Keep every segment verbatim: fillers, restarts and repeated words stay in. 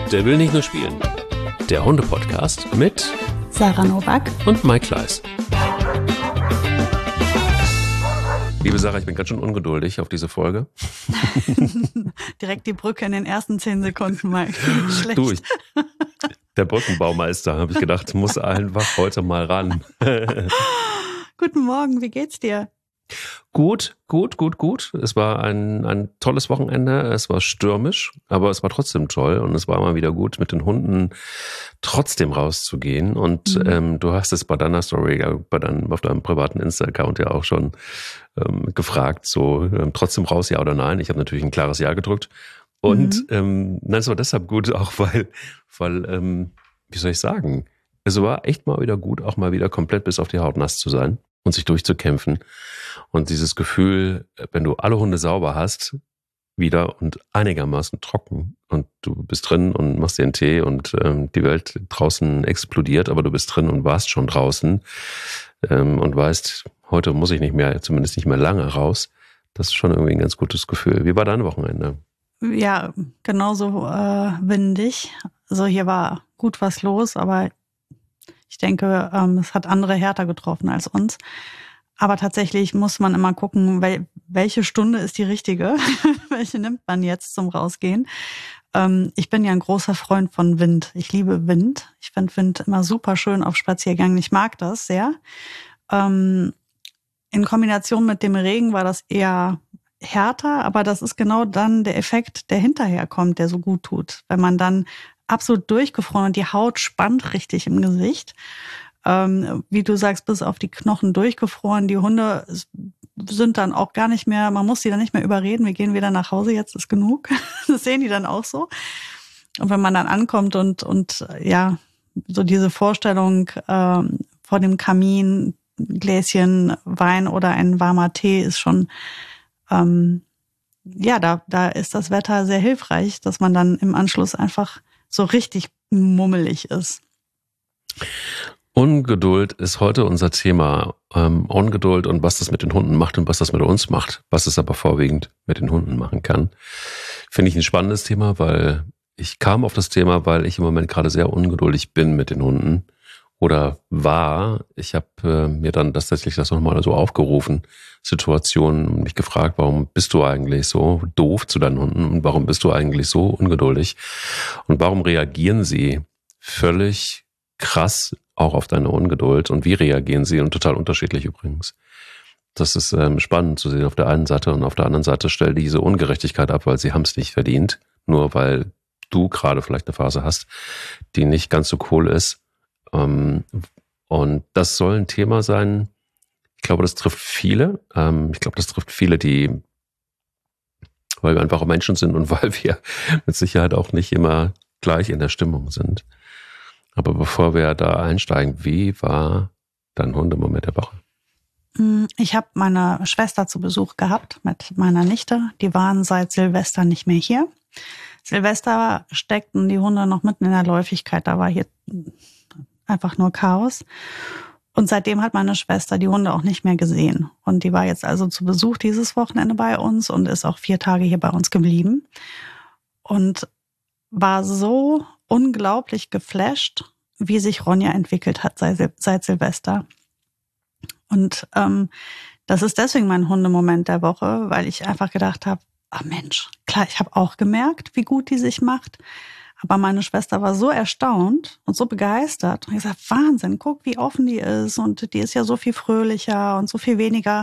Der will nicht nur spielen. Der Hunde-Podcast mit Sarah Nowak und Mike Kleiss. Liebe Sarah, ich bin ganz schön ungeduldig auf diese Folge. Direkt die Brücke in den ersten zehn Sekunden, Mike. Schlecht. Du, ich, der Brückenbaumeister, habe ich gedacht, muss einfach heute mal ran. Guten Morgen, wie geht's dir? Gut, gut, gut, gut. Es war ein, ein tolles Wochenende. Es war stürmisch, aber es war trotzdem toll. Und es war immer wieder gut, mit den Hunden trotzdem rauszugehen. Und mhm. ähm, du hast es bei deiner Story, bei deinem, auf deinem privaten Insta-Account ja auch schon ähm, gefragt, so ähm, trotzdem raus, ja oder nein. Ich habe natürlich ein klares Ja gedrückt. Und mhm. ähm, nein, es war deshalb gut, auch weil, weil ähm, wie soll ich sagen, es war echt mal wieder gut, auch mal wieder komplett bis auf die Haut nass zu sein und sich durchzukämpfen. Und dieses Gefühl, wenn du alle Hunde sauber hast, wieder und einigermaßen trocken und du bist drin und machst dir einen Tee und ähm, die Welt draußen explodiert, aber du bist drin und warst schon draußen ähm, und weißt, heute muss ich nicht mehr, zumindest nicht mehr lange raus. Das ist schon irgendwie ein ganz gutes Gefühl. Wie war dein Wochenende? Ja, genauso äh, windig. Also hier war gut was los, aber ich denke, ähm, es hat andere härter getroffen als uns. Aber tatsächlich muss man immer gucken, wel- welche Stunde ist die richtige? Welche nimmt man jetzt zum Rausgehen? Ähm, ich bin ja ein großer Freund von Wind. Ich liebe Wind. Ich finde Wind immer super schön auf Spaziergängen. Ich mag das sehr. Ähm, in Kombination mit dem Regen war das eher härter, aber das ist genau dann der Effekt, der hinterher kommt, der so gut tut. Wenn man dann absolut durchgefroren und die Haut spannt richtig im Gesicht. Ähm, wie du sagst, bis auf die Knochen durchgefroren. Die Hunde sind dann auch gar nicht mehr, man muss sie dann nicht mehr überreden, wir gehen wieder nach Hause, jetzt ist genug. Das sehen die dann auch so. Und wenn man dann ankommt und, und ja, so diese Vorstellung ähm, vor dem Kamin, ein Gläschen Wein oder ein warmer Tee ist schon, ähm, ja, da, da ist das Wetter sehr hilfreich, dass man dann im Anschluss einfach so richtig mummelig ist. Ungeduld ist heute unser Thema. Ähm, Ungeduld und was das mit den Hunden macht und was das mit uns macht. Was es aber vorwiegend mit den Hunden machen kann. Finde ich ein spannendes Thema, weil ich kam auf das Thema, weil ich im Moment gerade sehr ungeduldig bin mit den Hunden. Oder war. Ich habe äh, mir dann das tatsächlich das nochmal so aufgerufen. Situationen und mich gefragt, warum bist du eigentlich so doof zu deinen Hunden und warum bist du eigentlich so ungeduldig? Und warum reagieren sie völlig krass auch auf deine Ungeduld und wie reagieren sie und total unterschiedlich übrigens. Das ist ähm, spannend zu sehen auf der einen Seite und auf der anderen Seite stell diese Ungerechtigkeit ab, weil sie haben es nicht verdient, nur weil du gerade vielleicht eine Phase hast, die nicht ganz so cool ist. Ähm, und das soll ein Thema sein, ich glaube, das trifft viele. Ähm, ich glaube, das trifft viele, die, weil wir einfach auch Menschen sind und weil wir mit Sicherheit auch nicht immer gleich in der Stimmung sind. Aber bevor wir da einsteigen, wie war dein Hundemoment der Woche? Ich habe meine Schwester zu Besuch gehabt mit meiner Nichte. Die waren seit Silvester nicht mehr hier. Silvester steckten die Hunde noch mitten in der Läufigkeit. Da war hier einfach nur Chaos. Und seitdem hat meine Schwester die Hunde auch nicht mehr gesehen. Und die war jetzt also zu Besuch dieses Wochenende bei uns und ist auch vier Tage hier bei uns geblieben. Und war so unglaublich geflasht, wie sich Ronja entwickelt hat seit, seit Silvester. Und ähm, das ist deswegen mein Hundemoment der Woche, weil ich einfach gedacht habe, ah Mensch, klar, ich habe auch gemerkt, wie gut die sich macht. Aber meine Schwester war so erstaunt und so begeistert. Und ich gesagt, Wahnsinn, guck, wie offen die ist. Und die ist ja so viel fröhlicher und so viel weniger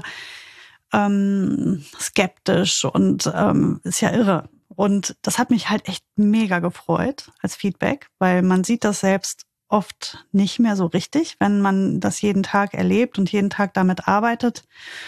ähm, skeptisch. Und ähm, ist ja irre. Und das hat mich halt echt mega gefreut als Feedback, weil man sieht das selbst oft nicht mehr so richtig, wenn man das jeden Tag erlebt und jeden Tag damit arbeitet.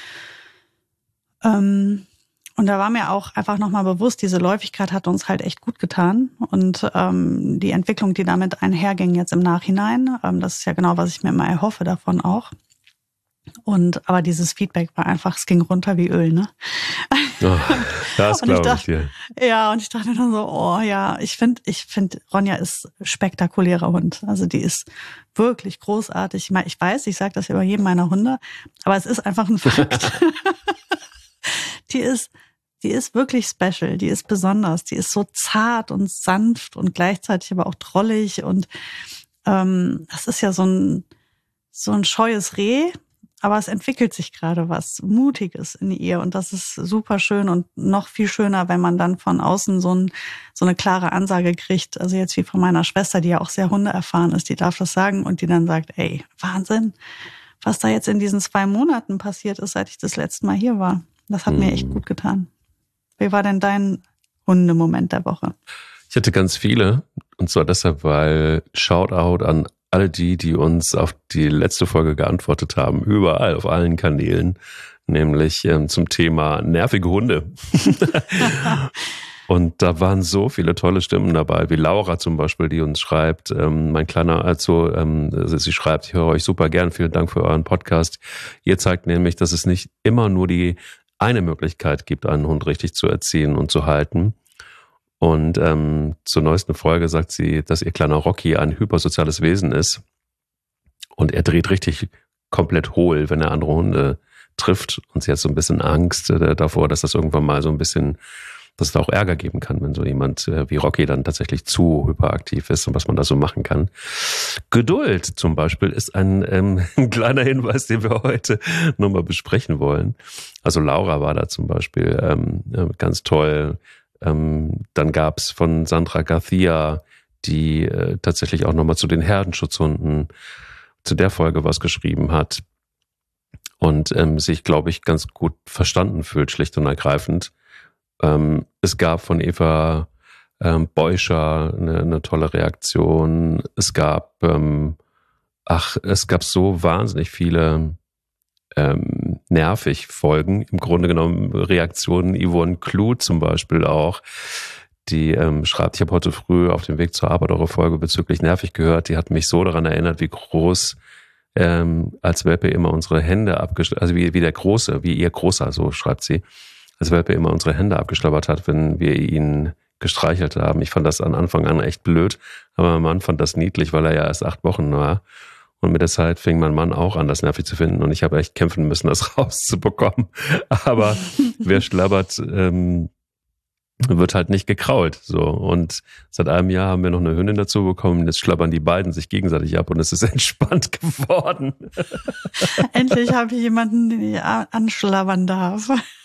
Ähm, und da war mir auch einfach nochmal bewusst, diese Läufigkeit hat uns halt echt gut getan. Und ähm, die Entwicklung, die damit einherging jetzt im Nachhinein, ähm, das ist ja genau, was ich mir immer erhoffe davon auch. Und aber dieses Feedback war einfach, es ging runter wie Öl, ne? Oh, das glaube ich dir. Ja, und ich dachte dann so, oh ja, ich finde, ich finde, Ronja ist spektakulärer Hund. Also die ist wirklich großartig. Ich meine, ich weiß, ich sage das über jeden meiner Hunde, aber es ist einfach ein Fakt. Die ist die ist wirklich special, die ist besonders, die ist so zart und sanft und gleichzeitig aber auch drollig und ähm, das ist ja so ein, so ein scheues Reh, aber es entwickelt sich gerade was Mutiges in ihr und das ist super schön und noch viel schöner, wenn man dann von außen so, ein, so eine klare Ansage kriegt, also jetzt wie von meiner Schwester, die ja auch sehr hundeerfahren ist, die darf das sagen und die dann sagt, ey, Wahnsinn, was da jetzt in diesen zwei Monaten passiert ist, seit ich das letzte Mal hier war. Das hat mhm. mir echt gut getan. Wie war denn dein Hundemoment der Woche? Ich hatte ganz viele und zwar deshalb, weil Shoutout an alle die, die uns auf die letzte Folge geantwortet haben, überall auf allen Kanälen, nämlich ähm, zum Thema nervige Hunde. Und da waren so viele tolle Stimmen dabei, wie Laura zum Beispiel, die uns schreibt, ähm, mein kleiner, also ähm, sie schreibt, ich höre euch super gern, vielen Dank für euren Podcast. Ihr zeigt nämlich, dass es nicht immer nur die eine Möglichkeit gibt, einen Hund richtig zu erziehen und zu halten. Und ähm, zur neuesten Folge sagt sie, dass ihr kleiner Rocky ein hypersoziales Wesen ist. Und er dreht richtig komplett hohl, wenn er andere Hunde trifft. Und sie hat so ein bisschen Angst äh, davor, dass das irgendwann mal so ein bisschen, dass es da auch Ärger geben kann, wenn so jemand äh, wie Rocky dann tatsächlich zu hyperaktiv ist und was man da so machen kann. Geduld zum Beispiel ist ein, ähm, ein kleiner Hinweis, den wir heute nochmal besprechen wollen. Also Laura war da zum Beispiel ähm, ganz toll. Ähm, dann gab's von Sandra Garcia, die äh, tatsächlich auch nochmal zu den Herdenschutzhunden, zu der Folge was geschrieben hat und ähm, sich, glaube ich, ganz gut verstanden fühlt, schlicht und ergreifend. Ähm, es gab von Eva ähm, Beuscher eine, eine tolle Reaktion. Es gab, ähm, ach, es gab so wahnsinnig viele Ähm, nervig Folgen. Im Grunde genommen Reaktionen Yvonne Clue zum Beispiel auch, die ähm, schreibt, ich habe heute früh auf dem Weg zur Arbeit eure Folge bezüglich nervig gehört. Die hat mich so daran erinnert, wie groß ähm, als Welpe immer unsere Hände abgeschlabbert, also wie, wie der Große, wie ihr Großer, so schreibt sie, als Welpe immer unsere Hände abgeschlabbert hat, wenn wir ihn gestreichelt haben. Ich fand das an Anfang an echt blöd, aber mein Mann fand das niedlich, weil er ja erst acht Wochen war. Und mit der Zeit fing mein Mann auch an, das nervig zu finden. Und ich habe echt kämpfen müssen, das rauszubekommen. Aber wer schlabbert, ähm, wird halt nicht gekrault. So. Und seit einem Jahr haben wir noch eine Hündin dazu bekommen. Jetzt schlabbern die beiden sich gegenseitig ab und es ist entspannt geworden. Endlich habe ich jemanden, den ich anschlabbern darf.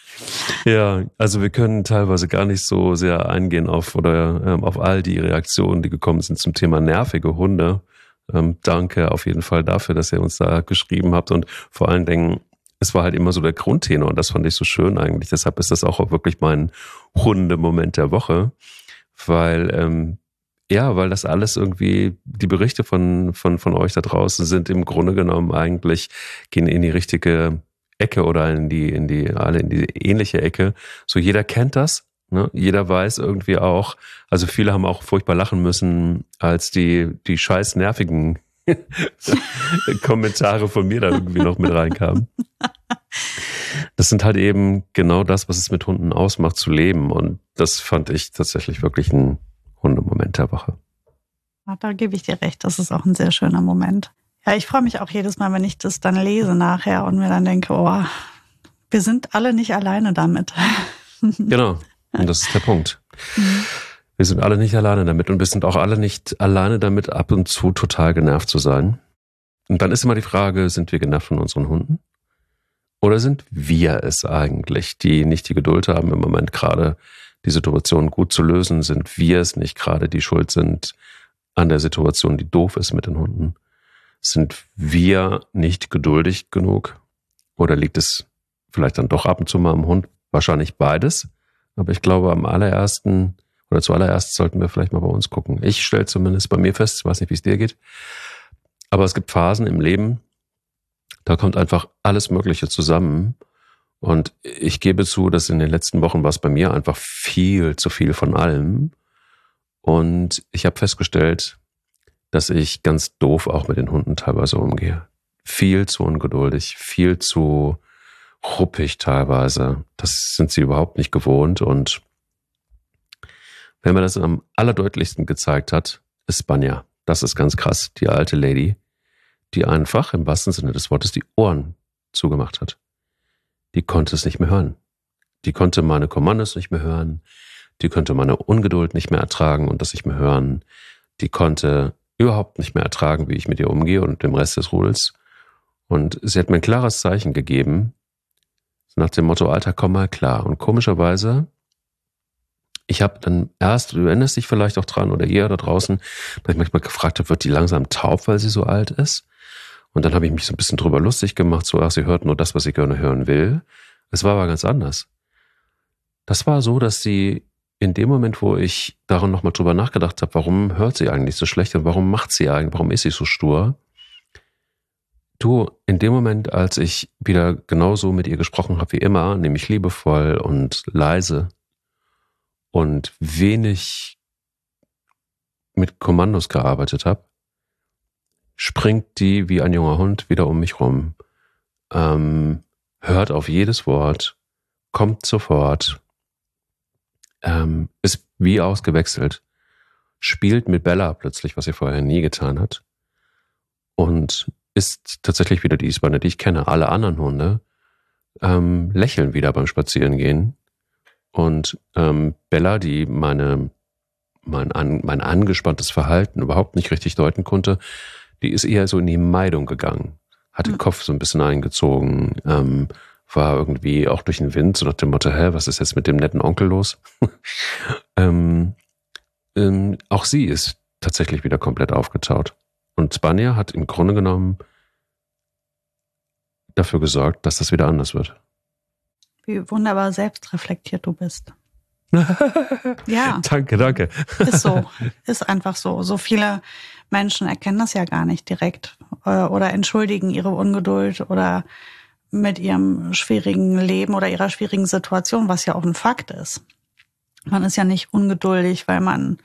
Ja, also wir können teilweise gar nicht so sehr eingehen auf oder ähm, auf all die Reaktionen, die gekommen sind zum Thema nervige Hunde. Ähm, danke auf jeden Fall dafür, dass ihr uns da geschrieben habt und vor allen Dingen, es war halt immer so der Grundtenor und das fand ich so schön eigentlich. Deshalb ist das auch wirklich mein Hundemoment der Woche, weil ähm, ja, weil das alles irgendwie, die Berichte von von von euch da draußen sind im Grunde genommen eigentlich, gehen in die richtige Ecke oder in die in die alle in die ähnliche Ecke. So jeder kennt das. Ne? Jeder weiß irgendwie auch, also viele haben auch furchtbar lachen müssen, als die, die scheiß nervigen Kommentare von mir da irgendwie noch mit reinkamen. Das sind halt eben genau das, was es mit Hunden ausmacht, zu leben. Und das fand ich tatsächlich wirklich ein Hundemoment der Woche. Ja, da gebe ich dir recht, das ist auch ein sehr schöner Moment. Ja, ich freue mich auch jedes Mal, wenn ich das dann lese nachher und mir dann denke, oh, wir sind alle nicht alleine damit. Genau. Und das ist der Punkt. Mhm. Wir sind alle nicht alleine damit und wir sind auch alle nicht alleine damit, ab und zu total genervt zu sein. Und dann ist immer die Frage, sind wir genervt von unseren Hunden? Oder sind wir es eigentlich, die nicht die Geduld haben, im Moment gerade die Situation gut zu lösen? Sind wir es nicht gerade, die schuld sind an der Situation, die doof ist mit den Hunden? Sind wir nicht geduldig genug? Oder liegt es vielleicht dann doch ab und zu mal am Hund? Wahrscheinlich beides. Aber ich glaube, am allerersten oder zuallererst sollten wir vielleicht mal bei uns gucken. Ich stelle zumindest bei mir fest, ich weiß nicht, wie es dir geht, aber es gibt Phasen im Leben, da kommt einfach alles Mögliche zusammen. Und ich gebe zu, dass in den letzten Wochen war es bei mir einfach viel zu viel von allem. Und ich habe festgestellt, dass ich ganz doof auch mit den Hunden teilweise umgehe. Viel zu ungeduldig, viel zu ruppig teilweise. Das sind sie überhaupt nicht gewohnt. Und wer mir das am allerdeutlichsten gezeigt hat, ist Spanja. Das ist ganz krass. Die alte Lady, die einfach im wahrsten Sinne des Wortes die Ohren zugemacht hat. Die konnte es nicht mehr hören. Die konnte meine Kommandos nicht mehr hören. Die konnte meine Ungeduld nicht mehr ertragen und das nicht mehr hören. Die konnte überhaupt nicht mehr ertragen, wie ich mit ihr umgehe und dem Rest des Rudels. Und sie hat mir ein klares Zeichen gegeben, nach dem Motto, Alter, komm mal klar. Und komischerweise, ich habe dann erst, du erinnerst dich vielleicht auch dran, oder ihr da draußen, dass ich manchmal gefragt habe, wird die langsam taub, weil sie so alt ist? Und dann habe ich mich so ein bisschen drüber lustig gemacht, so, ach, sie hört nur das, was sie gerne hören will. Es war aber ganz anders. Das war so, dass sie in dem Moment, wo ich daran nochmal drüber nachgedacht habe, warum hört sie eigentlich so schlecht und warum macht sie eigentlich, warum ist sie so stur? Du, in dem Moment, als ich wieder genauso mit ihr gesprochen habe wie immer, nämlich liebevoll und leise und wenig mit Kommandos gearbeitet habe, springt die wie ein junger Hund wieder um mich rum, ähm, hört auf jedes Wort, kommt sofort, ähm, ist wie ausgewechselt, spielt mit Bella plötzlich, was sie vorher nie getan hat, und ist tatsächlich wieder die Isbane, die ich kenne. Alle anderen Hunde ähm, lächeln wieder beim Spazierengehen. Und ähm, Bella, die meine, mein, an, mein angespanntes Verhalten überhaupt nicht richtig deuten konnte, die ist eher so in die Meidung gegangen. Hat den Kopf so ein bisschen eingezogen, ähm, war irgendwie auch durch den Wind, so nach dem Motto, hä, was ist jetzt mit dem netten Onkel los? ähm, ähm, auch sie ist tatsächlich wieder komplett aufgetaut. Und Spanier hat im Grunde genommen dafür gesorgt, dass das wieder anders wird. Wie wunderbar selbstreflektiert du bist. Ja. Danke, danke. Ist so. Ist einfach so. So viele Menschen erkennen das ja gar nicht direkt oder entschuldigen ihre Ungeduld oder mit ihrem schwierigen Leben oder ihrer schwierigen Situation, was ja auch ein Fakt ist. Man ist ja nicht ungeduldig, weil man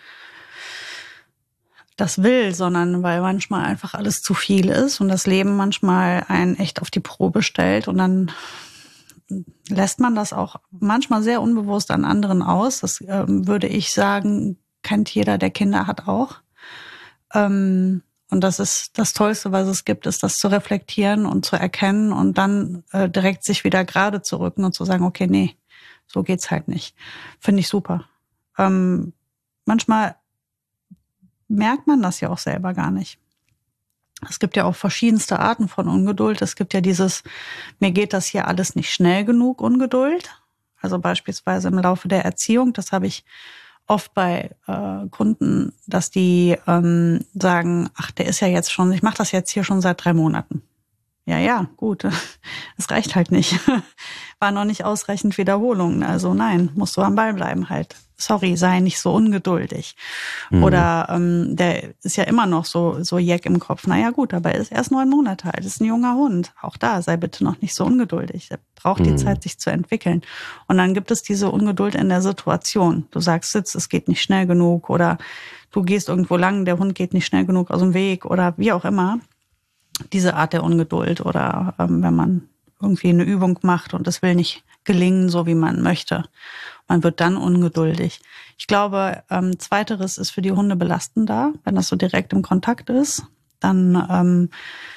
das will, sondern weil manchmal einfach alles zu viel ist und das Leben manchmal einen echt auf die Probe stellt und dann lässt man das auch manchmal sehr unbewusst an anderen aus. Das ähm, würde ich sagen, kennt jeder, der Kinder hat, auch. Ähm, und das ist das Tollste, was es gibt, ist das zu reflektieren und zu erkennen und dann äh, direkt sich wieder gerade zu rücken und zu sagen, okay, nee, so geht's halt nicht. Finde ich super. Ähm, manchmal merkt man das ja auch selber gar nicht. Es gibt ja auch verschiedenste Arten von Ungeduld. Es gibt ja dieses, mir geht das hier alles nicht schnell genug, Ungeduld. Also beispielsweise im Laufe der Erziehung, das habe ich oft bei äh, Kunden, dass die ähm, sagen, ach, der ist ja jetzt schon, ich mache das jetzt hier schon seit drei Monaten. Ja, ja, gut, es reicht halt nicht. War noch nicht ausreichend Wiederholungen. Also nein, musst du am Ball bleiben halt. Sorry, sei nicht so ungeduldig. Mhm. Oder ähm, der ist ja immer noch so so jeck im Kopf. Naja gut, aber er ist erst neun Monate alt, ist ein junger Hund. Auch da, sei bitte noch nicht so ungeduldig. Er braucht die mhm. Zeit, sich zu entwickeln. Und dann gibt es diese Ungeduld in der Situation. Du sagst, sitz, es geht nicht schnell genug. Oder du gehst irgendwo lang, der Hund geht nicht schnell genug aus dem Weg. Oder wie auch immer. Diese Art der Ungeduld. Oder ähm, wenn man irgendwie eine Übung macht und es will nicht gelingen, so wie man möchte. Man wird dann ungeduldig. Ich glaube, ähm, Zweiteres ist für die Hunde belastender, wenn das so direkt im Kontakt ist. Dann, ähm,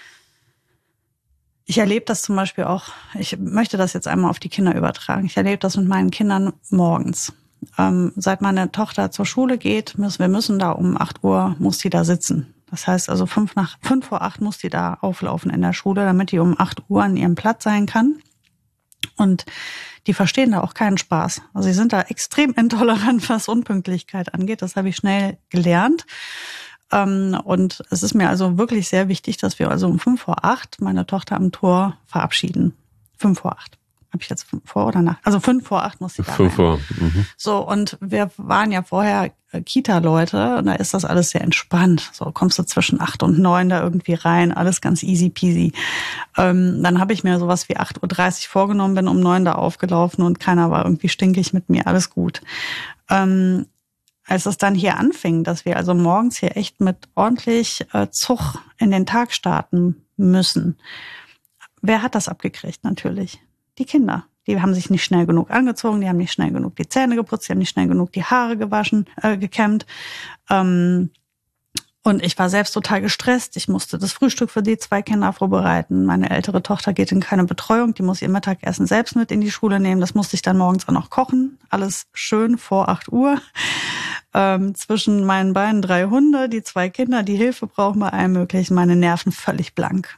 ich erlebe das zum Beispiel auch, ich möchte das jetzt einmal auf die Kinder übertragen. Ich erlebe das mit meinen Kindern morgens. Ähm, seit meine Tochter zur Schule geht, müssen wir müssen da um acht Uhr, muss die da sitzen. Das heißt also fünf nach fünf vor acht muss die da auflaufen in der Schule, damit die um acht Uhr an ihrem Platz sein kann. Und die verstehen da auch keinen Spaß. Also sie sind da extrem intolerant, was Unpünktlichkeit angeht. Das habe ich schnell gelernt. Und es ist mir also wirklich sehr wichtig, dass wir also um fünf vor acht meine Tochter am Tor verabschieden. Fünf vor acht. Habe ich jetzt vor oder nach? Also fünf vor acht muss sie da Fünf vor. Mhm. So, und wir waren ja vorher Kita-Leute und da ist das alles sehr entspannt. So kommst du zwischen acht und neun da irgendwie rein, alles ganz easy peasy. Ähm, dann habe ich mir sowas wie acht Uhr dreißig vorgenommen, bin um neun da aufgelaufen und keiner war irgendwie stinkig mit mir, alles gut. Ähm, als es dann hier anfing, dass wir also morgens hier echt mit ordentlich äh, Zug in den Tag starten müssen, wer hat das abgekriegt? Natürlich die Kinder. Die haben sich nicht schnell genug angezogen, die haben nicht schnell genug die Zähne geputzt, die haben nicht schnell genug die Haare gewaschen, äh, gekämmt. Ähm, Und ich war selbst total gestresst. Ich musste das Frühstück für die zwei Kinder vorbereiten. Meine ältere Tochter geht in keine Betreuung. Die muss ihr Mittagessen selbst mit in die Schule nehmen. Das musste ich dann morgens auch noch kochen. Alles schön vor acht Uhr. Ähm, zwischen meinen beiden drei Hunde, die zwei Kinder, die Hilfe brauchen bei allem Möglichen. Meine Nerven völlig blank.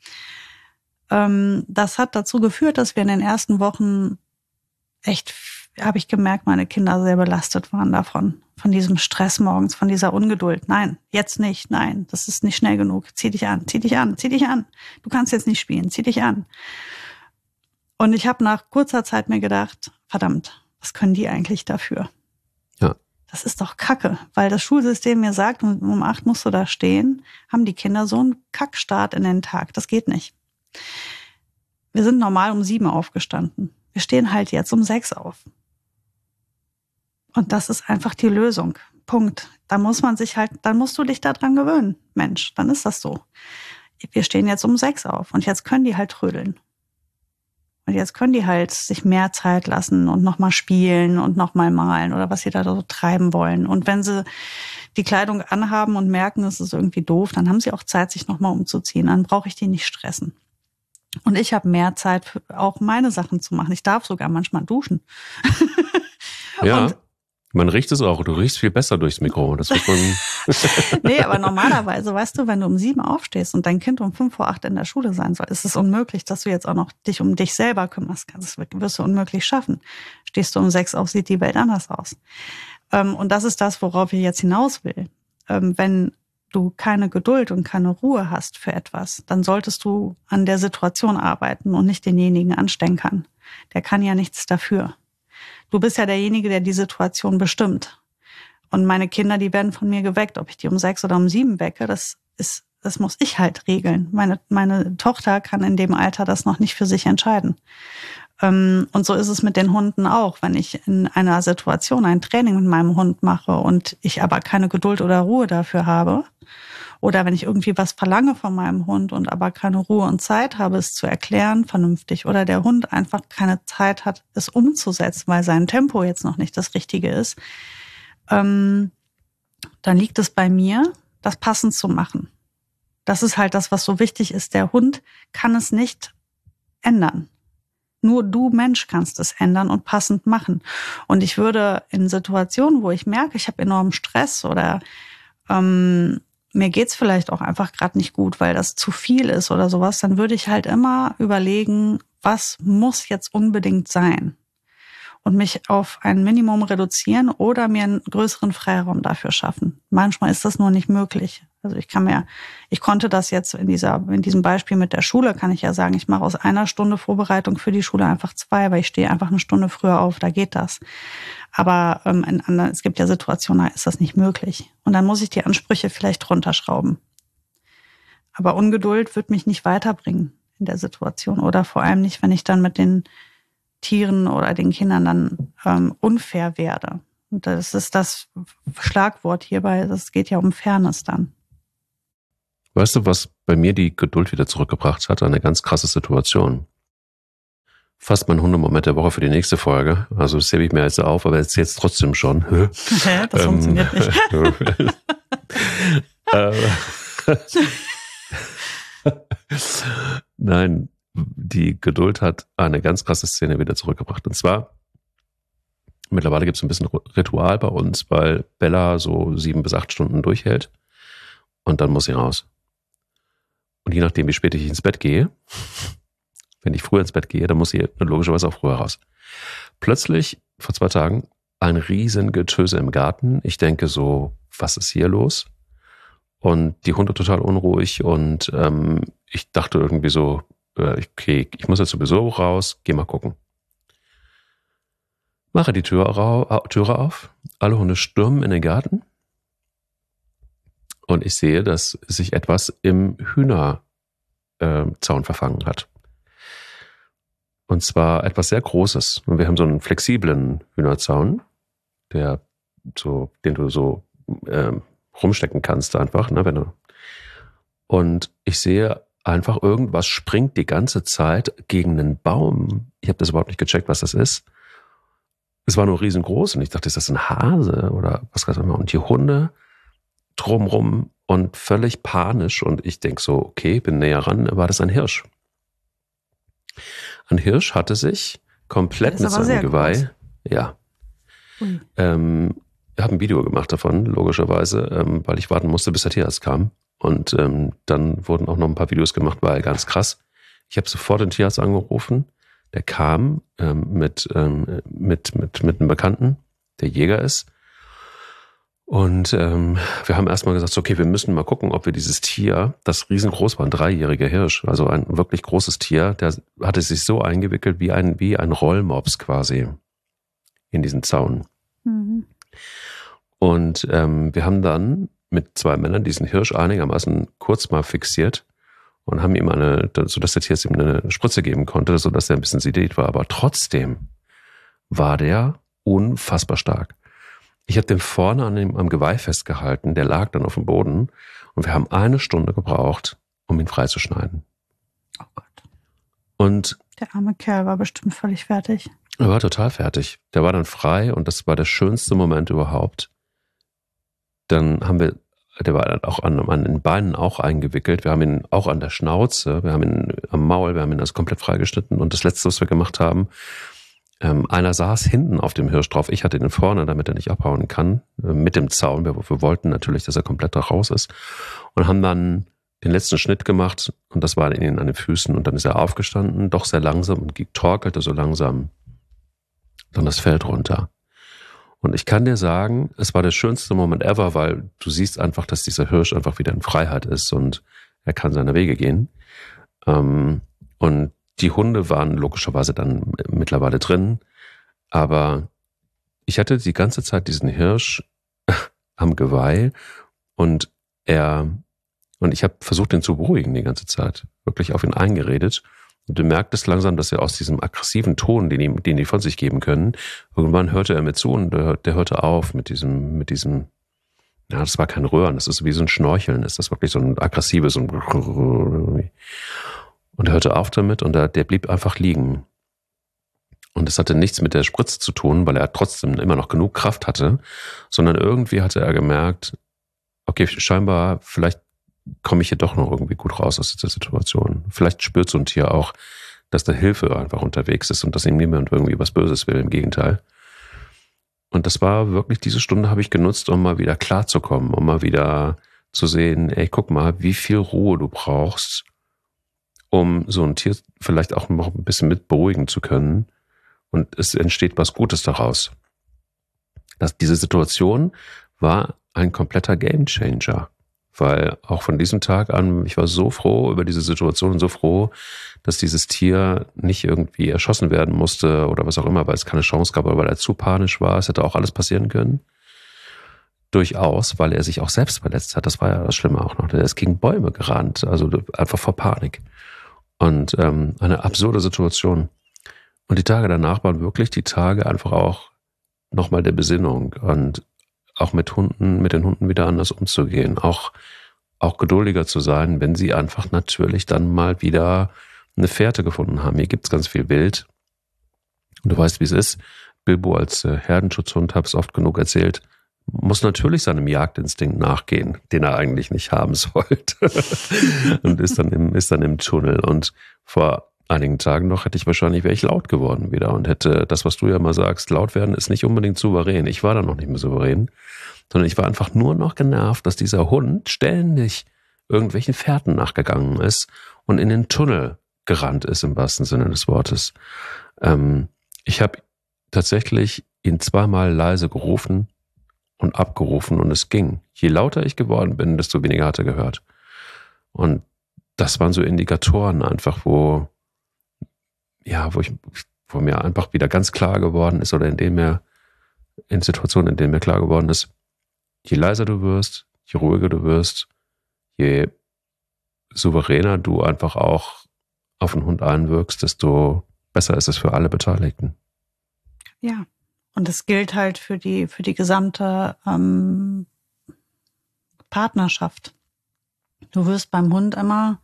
Ähm, das hat dazu geführt, dass wir in den ersten Wochen echt, habe ich gemerkt, meine Kinder sehr belastet waren davon. Von diesem Stress morgens, von dieser Ungeduld. Nein, jetzt nicht, nein, das ist nicht schnell genug. Zieh dich an, zieh dich an, zieh dich an. Du kannst jetzt nicht spielen, zieh dich an. Und ich habe nach kurzer Zeit mir gedacht, verdammt, was können die eigentlich dafür? Ja. Das ist doch Kacke, weil das Schulsystem mir sagt, um acht musst du da stehen, haben die Kinder so einen Kackstart in den Tag. Das geht nicht. Wir sind normal um sieben aufgestanden. Wir stehen halt jetzt um sechs auf. Und das ist einfach die Lösung. Punkt. Da muss man sich halt, dann musst du dich daran gewöhnen. Mensch, dann ist das so. Wir stehen jetzt um sechs auf und jetzt können die halt trödeln. Und jetzt können die halt sich mehr Zeit lassen und nochmal spielen und nochmal malen oder was sie da so treiben wollen. Und wenn sie die Kleidung anhaben und merken, es ist irgendwie doof, dann haben sie auch Zeit, sich nochmal umzuziehen. Dann brauche ich die nicht stressen. Und ich habe mehr Zeit, für auch meine Sachen zu machen. Ich darf sogar manchmal duschen. Ja. Und man riecht es auch. Du riechst viel besser durchs Mikro. Das wird man nee, aber normalerweise, weißt du, wenn du um sieben aufstehst und dein Kind um fünf vor acht in der Schule sein soll, ist es unmöglich, dass du jetzt auch noch dich um dich selber kümmerst. Das wirst du unmöglich schaffen. Stehst du um sechs auf, sieht die Welt anders aus. Und das ist das, worauf ich jetzt hinaus will. Wenn du keine Geduld und keine Ruhe hast für etwas, dann solltest du an der Situation arbeiten und nicht denjenigen anstenkern. Der kann ja nichts dafür. Du bist ja derjenige, der die Situation bestimmt. Und meine Kinder, die werden von mir geweckt. Ob ich die um sechs oder um sieben wecke, das ist, das muss ich halt regeln. Meine, meine Tochter kann in dem Alter das noch nicht für sich entscheiden. Und so ist es mit den Hunden auch. Wenn ich in einer Situation ein Training mit meinem Hund mache und ich aber keine Geduld oder Ruhe dafür habe, oder wenn ich irgendwie was verlange von meinem Hund und aber keine Ruhe und Zeit habe, es zu erklären vernünftig, oder der Hund einfach keine Zeit hat, es umzusetzen, weil sein Tempo jetzt noch nicht das Richtige ist, ähm, dann liegt es bei mir, das passend zu machen. Das ist halt das, was so wichtig ist. Der Hund kann es nicht ändern. Nur du, Mensch, kannst es ändern und passend machen. Und ich würde in Situationen, wo ich merke, ich habe enormen Stress oder ähm, mir geht's vielleicht auch einfach gerade nicht gut, weil das zu viel ist oder sowas, dann würde ich halt immer überlegen, was muss jetzt unbedingt sein? Und mich auf ein Minimum reduzieren oder mir einen größeren Freiraum dafür schaffen. Manchmal ist das nur nicht möglich. Also ich kann mir, ich konnte das jetzt in dieser, in diesem Beispiel mit der Schule, kann ich ja sagen, ich mache aus einer Stunde Vorbereitung für die Schule einfach zwei, weil ich stehe einfach eine Stunde früher auf, da geht das. Aber ähm, in anderen, es gibt ja Situationen, da ist das nicht möglich. Und dann muss ich die Ansprüche vielleicht runterschrauben. Aber Ungeduld wird mich nicht weiterbringen in der Situation. Oder vor allem nicht, wenn ich dann mit den Tieren oder den Kindern dann ähm, unfair werde. Und das ist das Schlagwort hierbei, das geht ja um Fairness dann. Weißt du, was bei mir die Geduld wieder zurückgebracht hat? Eine ganz krasse Situation. Fast mein Hundemoment der Woche für die nächste Folge. Also das hebe ich mir jetzt auf, aber jetzt jetzt trotzdem schon. Das funktioniert nicht. Nein, die Geduld hat eine ganz krasse Szene wieder zurückgebracht. Und zwar, mittlerweile gibt es ein bisschen Ritual bei uns, weil Bella so sieben bis acht Stunden durchhält und dann muss sie raus. Und je nachdem, wie spät ich ins Bett gehe, wenn ich früher ins Bett gehe, dann muss sie logischerweise auch früher raus. Plötzlich, vor zwei Tagen, ein riesen Getöse im Garten. Ich denke so, was ist hier los? Und die Hunde total unruhig und ähm, ich dachte irgendwie so, okay, ich muss jetzt sowieso raus, geh mal gucken. Mache die Tür, Türe auf, alle Hunde stürmen in den Garten und ich sehe, dass sich etwas im Hühnerzaun äh, verfangen hat. Und zwar etwas sehr Großes. Und wir haben so einen flexiblen Hühnerzaun, der so, den du so äh, rumstecken kannst einfach, ne, wenn du. Und ich sehe einfach, irgendwas springt die ganze Zeit gegen einen Baum. Ich habe das überhaupt nicht gecheckt, was das ist. Es war nur riesengroß und ich dachte, ist das ein Hase oder was weiß ich mal. Und die Hunde drumrum und völlig panisch. Und ich denke so, okay, bin näher ran, war das ein Hirsch. Ein Hirsch hatte sich komplett mit seinem Geweih, groß. ja, ähm, ich habe ein Video gemacht davon, logischerweise, ähm, weil ich warten musste, bis der Tierarzt kam. Und ähm, dann wurden auch noch ein paar Videos gemacht, weil ganz krass. Ich habe sofort den Tierarzt angerufen. Der kam ähm, mit, ähm, mit, mit, mit einem Bekannten, der Jäger ist. Und ähm, wir haben erstmal gesagt, okay, wir müssen mal gucken, ob wir dieses Tier, das riesengroß war, ein dreijähriger Hirsch, also ein wirklich großes Tier, der hatte sich so eingewickelt wie ein, wie ein Rollmops quasi in diesen Zaun. Mhm. Und ähm, wir haben dann mit zwei Männern diesen Hirsch einigermaßen kurz mal fixiert und haben ihm eine, sodass der Tierarzt ihm eine Spritze geben konnte, sodass er ein bisschen sediert war. Aber trotzdem war der unfassbar stark. Ich habe den vorne an dem, am Geweih festgehalten, der lag dann auf dem Boden und wir haben eine Stunde gebraucht, um ihn freizuschneiden. Oh Gott. Und der arme Kerl war bestimmt völlig fertig. Er war total fertig. Der war dann frei und das war der schönste Moment überhaupt. Dann haben wir, der war dann auch an, an den Beinen auch eingewickelt. Wir haben ihn auch an der Schnauze, wir haben ihn am Maul, wir haben ihn also komplett freigeschnitten. Und das Letzte, was wir gemacht haben, ähm, einer saß hinten auf dem Hirsch drauf. Ich hatte ihn vorne, damit er nicht abhauen kann, äh, mit dem Zaun. Wir, wir wollten natürlich, dass er komplett da raus ist. Und haben dann den letzten Schnitt gemacht und das war ihn an den Füßen. Und dann ist er aufgestanden, doch sehr langsam und torkelte so langsam dann das Feld runter. Und ich kann dir sagen, es war der schönste Moment ever, weil du siehst einfach, dass dieser Hirsch einfach wieder in Freiheit ist und er kann seine Wege gehen. Und die Hunde waren logischerweise dann mittlerweile drin, aber ich hatte die ganze Zeit diesen Hirsch am Geweih und er, und ich habe versucht, ihn zu beruhigen die ganze Zeit, wirklich auf ihn eingeredet. Und du merktest langsam, dass er aus diesem aggressiven Ton, den, ihm, den die von sich geben können, irgendwann hörte er mir zu und der, der hörte auf mit diesem, mit diesem, ja, das war kein Röhren, das ist wie so ein Schnorcheln, ist das wirklich so ein aggressives, so ein und er hörte auf damit und der, der blieb einfach liegen. Und es hatte nichts mit der Spritze zu tun, weil er trotzdem immer noch genug Kraft hatte, sondern irgendwie hatte er gemerkt, okay, scheinbar, vielleicht komme ich hier doch noch irgendwie gut raus aus dieser Situation. Vielleicht spürt so ein Tier auch, dass da Hilfe einfach unterwegs ist und dass ihm niemand irgendwie was Böses will, im Gegenteil. Und das war wirklich, diese Stunde habe ich genutzt, um mal wieder klarzukommen, um mal wieder zu sehen, ey, guck mal, wie viel Ruhe du brauchst, um so ein Tier vielleicht auch noch ein bisschen mit beruhigen zu können. Und es entsteht was Gutes daraus. Das, diese Situation war ein kompletter Gamechanger. Weil auch von diesem Tag an, ich war so froh über diese Situation und so froh, dass dieses Tier nicht irgendwie erschossen werden musste oder was auch immer, weil es keine Chance gab oder weil er zu panisch war. Es hätte auch alles passieren können. Durchaus, weil er sich auch selbst verletzt hat. Das war ja das Schlimme auch noch. Er ist gegen Bäume gerannt, also einfach vor Panik. Und ähm, eine absurde Situation. Und die Tage danach waren wirklich die Tage einfach auch nochmal der Besinnung und auch mit Hunden, mit den Hunden wieder anders umzugehen, auch, auch geduldiger zu sein, wenn sie einfach natürlich dann mal wieder eine Fährte gefunden haben. Hier gibt's ganz viel Wild. Und du weißt, wie es ist. Bilbo als äh, Herdenschutzhund, habe es oft genug erzählt, muss natürlich seinem Jagdinstinkt nachgehen, den er eigentlich nicht haben sollte. Und ist dann im, ist dann im Tunnel. Und vor einigen Tagen noch hätte ich wahrscheinlich, wäre ich laut geworden wieder und hätte das, was du ja mal sagst, laut werden ist nicht unbedingt souverän. Ich war da noch nicht mehr souverän, sondern ich war einfach nur noch genervt, dass dieser Hund ständig irgendwelchen Fährten nachgegangen ist und in den Tunnel gerannt ist, im wahrsten Sinne des Wortes. Ähm, ich habe tatsächlich ihn zweimal leise gerufen und abgerufen und es ging. Je lauter ich geworden bin, desto weniger hat er gehört. Und das waren so Indikatoren einfach, wo ja, wo ich, wo mir einfach wieder ganz klar geworden ist oder in denen mir, in Situationen, in denen mir klar geworden ist, je leiser du wirst, je ruhiger du wirst, je souveräner du einfach auch auf den Hund einwirkst, desto besser ist es für alle Beteiligten. Ja, und das gilt halt für die, für die gesamte ähm, Partnerschaft. Du wirst beim Hund immer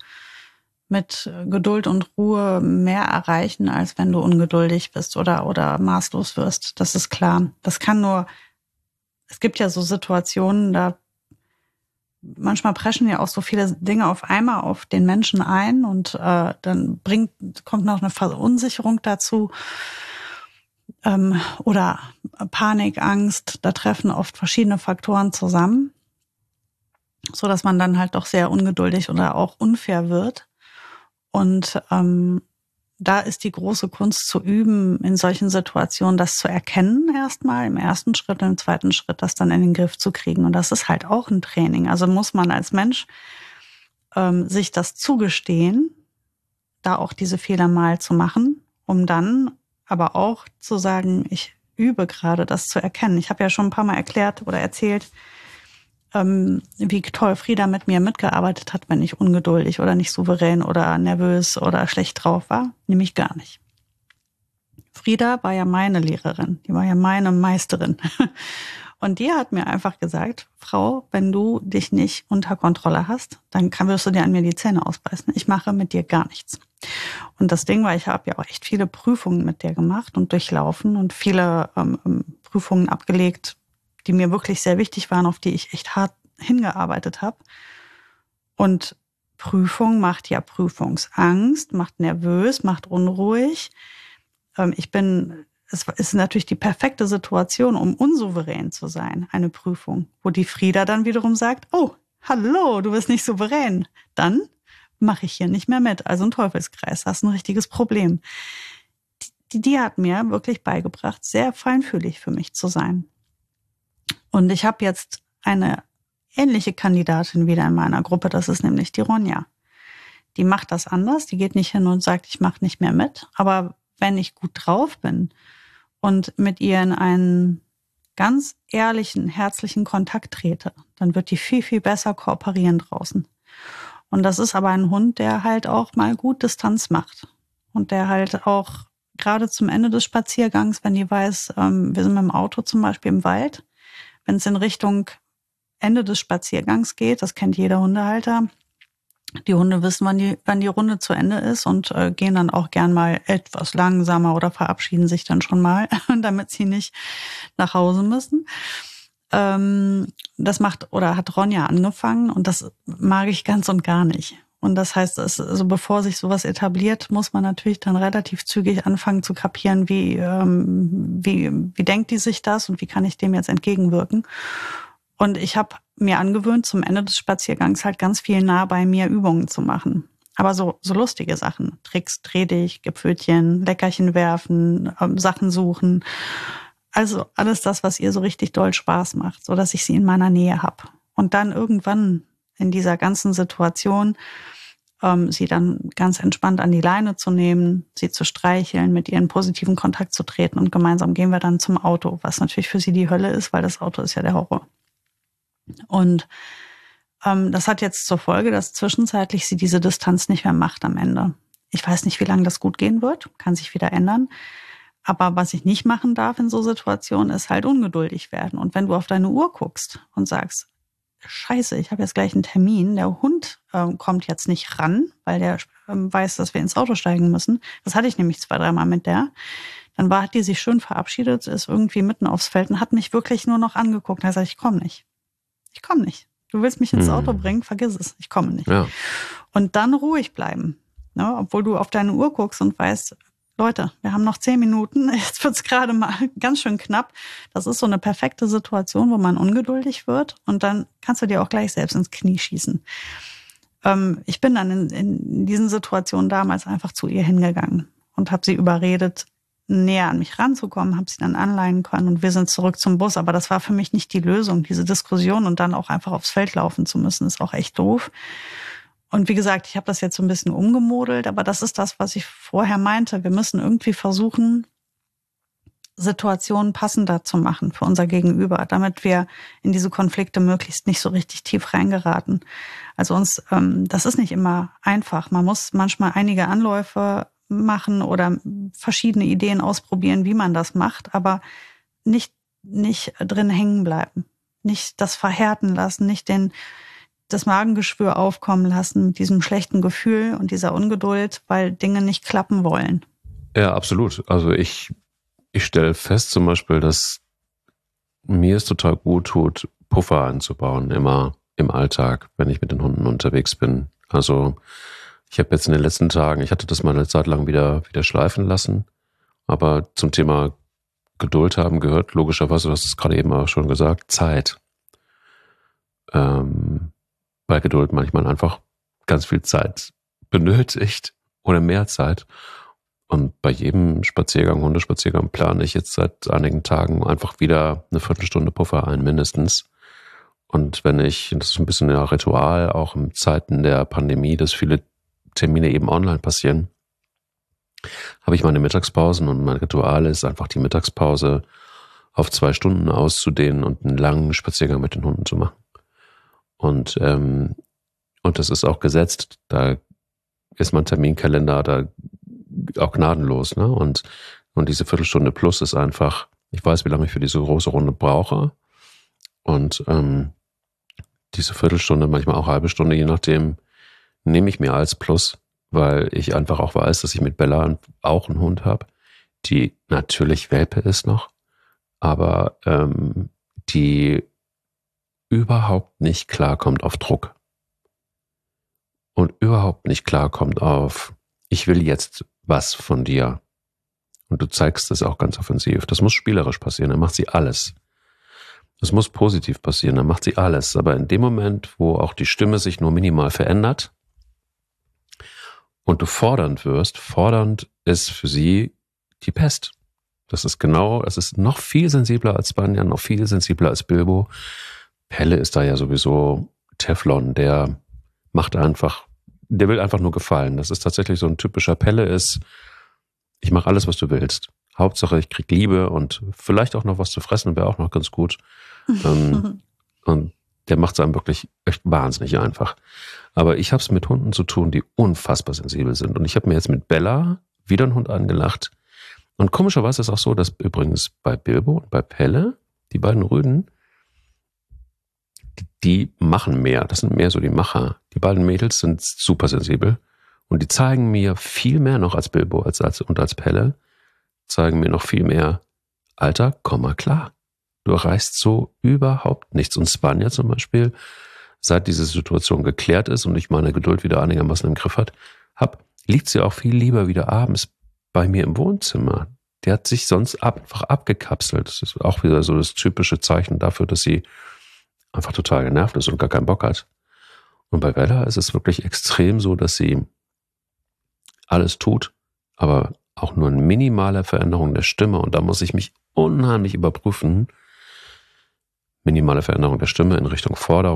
mit Geduld und Ruhe mehr erreichen, als wenn du ungeduldig bist oder, oder maßlos wirst. Das ist klar. Das kann nur, es gibt ja so Situationen, da manchmal preschen ja auch so viele Dinge auf einmal auf den Menschen ein und äh, dann bringt, kommt noch eine Verunsicherung dazu ähm, oder Panik, Angst. Da treffen oft verschiedene Faktoren zusammen, so dass man dann halt doch sehr ungeduldig oder auch unfair wird. Und ähm, da ist die große Kunst zu üben, in solchen Situationen das zu erkennen erstmal, im ersten Schritt, im zweiten Schritt das dann in den Griff zu kriegen. Und das ist halt auch ein Training. Also muss man als Mensch ähm, sich das zugestehen, da auch diese Fehler mal zu machen, um dann aber auch zu sagen, ich übe gerade, das zu erkennen. Ich habe ja schon ein paar Mal erklärt oder erzählt, ähm, wie toll Frieda mit mir mitgearbeitet hat, wenn ich ungeduldig oder nicht souverän oder nervös oder schlecht drauf war. Nämlich gar nicht. Frieda war ja meine Lehrerin, die war ja meine Meisterin. Und die hat mir einfach gesagt, Frau, wenn du dich nicht unter Kontrolle hast, dann kann, wirst du dir an mir die Zähne ausbeißen. Ich mache mit dir gar nichts. Und das Ding war, ich habe ja auch echt viele Prüfungen mit der gemacht und durchlaufen und viele ähm, Prüfungen abgelegt, die mir wirklich sehr wichtig waren, auf die ich echt hart hingearbeitet habe. Und Prüfung macht ja Prüfungsangst, macht nervös, macht unruhig. Ähm, ich bin, es ist natürlich die perfekte Situation, um unsouverän zu sein, eine Prüfung, wo die Frieda dann wiederum sagt, oh, hallo, du bist nicht souverän. Dann mache ich hier nicht mehr mit. Also ein Teufelskreis, hast ein richtiges Problem. Die, die hat mir wirklich beigebracht, sehr feinfühlig für mich zu sein. Und ich habe jetzt eine ähnliche Kandidatin wieder in meiner Gruppe, das ist nämlich die Ronja. Die macht das anders, die geht nicht hin und sagt, ich mache nicht mehr mit. Aber wenn ich gut drauf bin und mit ihr in einen ganz ehrlichen, herzlichen Kontakt trete, dann wird die viel, viel besser kooperieren draußen. Und das ist aber ein Hund, der halt auch mal gut Distanz macht. Und der halt auch gerade zum Ende des Spaziergangs, wenn die weiß, ähm, wir sind mit dem Auto zum Beispiel im Wald, wenn es in Richtung Ende des Spaziergangs geht, das kennt jeder Hundehalter, die Hunde wissen, wann die, wann die Runde zu Ende ist und äh, gehen dann auch gern mal etwas langsamer oder verabschieden sich dann schon mal, damit sie nicht nach Hause müssen. Ähm, das macht oder hat Ronja angefangen und das mag ich ganz und gar nicht. Und das heißt, es, also bevor sich sowas etabliert, muss man natürlich dann relativ zügig anfangen zu kapieren, wie, ähm, wie, wie denkt die sich das und wie kann ich dem jetzt entgegenwirken. Und ich habe mir angewöhnt, zum Ende des Spaziergangs halt ganz viel nah bei mir Übungen zu machen. Aber so, so lustige Sachen. Tricks, dreh dich, Gipfelchen, Leckerchen werfen, ähm, Sachen suchen. Also alles das, was ihr so richtig doll Spaß macht, so dass ich sie in meiner Nähe habe. Und dann irgendwann in dieser ganzen Situation ähm, sie dann ganz entspannt an die Leine zu nehmen, sie zu streicheln, mit ihr in positiven Kontakt zu treten und gemeinsam gehen wir dann zum Auto, was natürlich für sie die Hölle ist, weil das Auto ist ja der Horror. Und ähm, das hat jetzt zur Folge, dass zwischenzeitlich sie diese Distanz nicht mehr macht am Ende. Ich weiß nicht, wie lange das gut gehen wird, kann sich wieder ändern. Aber was ich nicht machen darf in so Situationen, ist halt ungeduldig werden. Und wenn du auf deine Uhr guckst und sagst, Scheiße, ich habe jetzt gleich einen Termin, der Hund ähm, kommt jetzt nicht ran, weil der ähm, weiß, dass wir ins Auto steigen müssen. Das hatte ich nämlich zwei, dreimal mit der. Dann war, hat die sich schön verabschiedet, ist irgendwie mitten aufs Feld und hat mich wirklich nur noch angeguckt. Da sag ich, ich komme nicht. Ich komme nicht. Du willst mich ins hm. Auto bringen, vergiss es, ich komme nicht. Ja. Und dann ruhig bleiben, ne? Obwohl du auf deine Uhr guckst und weißt, Leute, wir haben noch zehn Minuten, jetzt wird's gerade mal ganz schön knapp. Das ist so eine perfekte Situation, wo man ungeduldig wird und dann kannst du dir auch gleich selbst ins Knie schießen. Ähm, ich bin dann in, in diesen Situationen damals einfach zu ihr hingegangen und habe sie überredet, näher an mich ranzukommen, habe sie dann anleihen können und wir sind zurück zum Bus. Aber das war für mich nicht die Lösung, diese Diskussion und dann auch einfach aufs Feld laufen zu müssen, ist auch echt doof. Und wie gesagt, ich habe das jetzt so ein bisschen umgemodelt, aber das ist das, was ich vorher meinte. Wir müssen irgendwie versuchen, Situationen passender zu machen für unser Gegenüber, damit wir in diese Konflikte möglichst nicht so richtig tief reingeraten. Also uns, ähm, das ist nicht immer einfach. Man muss manchmal einige Anläufe machen oder verschiedene Ideen ausprobieren, wie man das macht, aber nicht, nicht drin hängen bleiben. Nicht das verhärten lassen, nicht den das Magengeschwür aufkommen lassen mit diesem schlechten Gefühl und dieser Ungeduld, weil Dinge nicht klappen wollen. Ja, absolut. Also ich, ich stelle fest zum Beispiel, dass mir es total gut tut, Puffer einzubauen, immer im Alltag, wenn ich mit den Hunden unterwegs bin. Also ich habe jetzt in den letzten Tagen, ich hatte das mal eine Zeit lang wieder, wieder schleifen lassen, aber zum Thema Geduld haben gehört, logischerweise, du hast es gerade eben auch schon gesagt, Zeit. Ähm, bei Geduld manchmal einfach ganz viel Zeit benötigt oder mehr Zeit. Und bei jedem Spaziergang, Hundespaziergang, plane ich jetzt seit einigen Tagen einfach wieder eine Viertelstunde Puffer ein, mindestens. Und wenn ich, das ist ein bisschen ein Ritual, auch in Zeiten der Pandemie, dass viele Termine eben online passieren, habe ich meine Mittagspausen und mein Ritual ist einfach die Mittagspause auf zwei Stunden auszudehnen und einen langen Spaziergang mit den Hunden zu machen. Und, ähm, und das ist auch gesetzt, da ist mein Terminkalender da auch gnadenlos, ne? Und, und diese Viertelstunde plus ist einfach, ich weiß, wie lange ich für diese große Runde brauche. Und ähm, diese Viertelstunde, manchmal auch halbe Stunde, je nachdem, nehme ich mir als Plus, weil ich einfach auch weiß, dass ich mit Bella auch einen Hund habe, die natürlich Welpe ist noch, aber ähm, die überhaupt nicht klarkommt auf Druck. Und überhaupt nicht klarkommt auf, ich will jetzt was von dir. Und du zeigst es auch ganz offensiv. Das muss spielerisch passieren, dann macht sie alles. Das muss positiv passieren, dann macht sie alles. Aber in dem Moment, wo auch die Stimme sich nur minimal verändert und du fordernd wirst, fordernd ist für sie die Pest. Das ist genau, es ist noch viel sensibler als Spanier, noch viel sensibler als Bilbo. Pelle ist da ja sowieso Teflon, der macht einfach, der will einfach nur gefallen. Das ist tatsächlich so ein typischer Pelle ist, ich mache alles, was du willst. Hauptsache, ich krieg Liebe und vielleicht auch noch was zu fressen, wäre auch noch ganz gut. ähm, und der macht es einem wirklich echt wahnsinnig einfach. Aber ich habe es mit Hunden zu tun, die unfassbar sensibel sind. Und ich habe mir jetzt mit Bella wieder einen Hund angelacht. Und komischerweise ist es auch so, dass übrigens bei Bilbo und bei Pelle, die beiden Rüden, die, die machen mehr. Das sind mehr so die Macher. Die beiden Mädels sind super sensibel. Und die zeigen mir viel mehr noch als Bilbo als, als, und als Pelle, zeigen mir noch viel mehr, Alter, komm mal klar. Du erreichst so überhaupt nichts. Und Spanja zum Beispiel, seit diese Situation geklärt ist und ich meine Geduld wieder einigermaßen im Griff hat, hab, liegt sie auch viel lieber wieder abends bei mir im Wohnzimmer. Der hat sich sonst ab, einfach abgekapselt. Das ist auch wieder so das typische Zeichen dafür, dass sie einfach total genervt ist und gar keinen Bock hat. Und bei Bella ist es wirklich extrem so, dass sie alles tut, aber auch nur eine minimale Veränderung der Stimme. Und da muss ich mich unheimlich überprüfen. Minimale Veränderung der Stimme in Richtung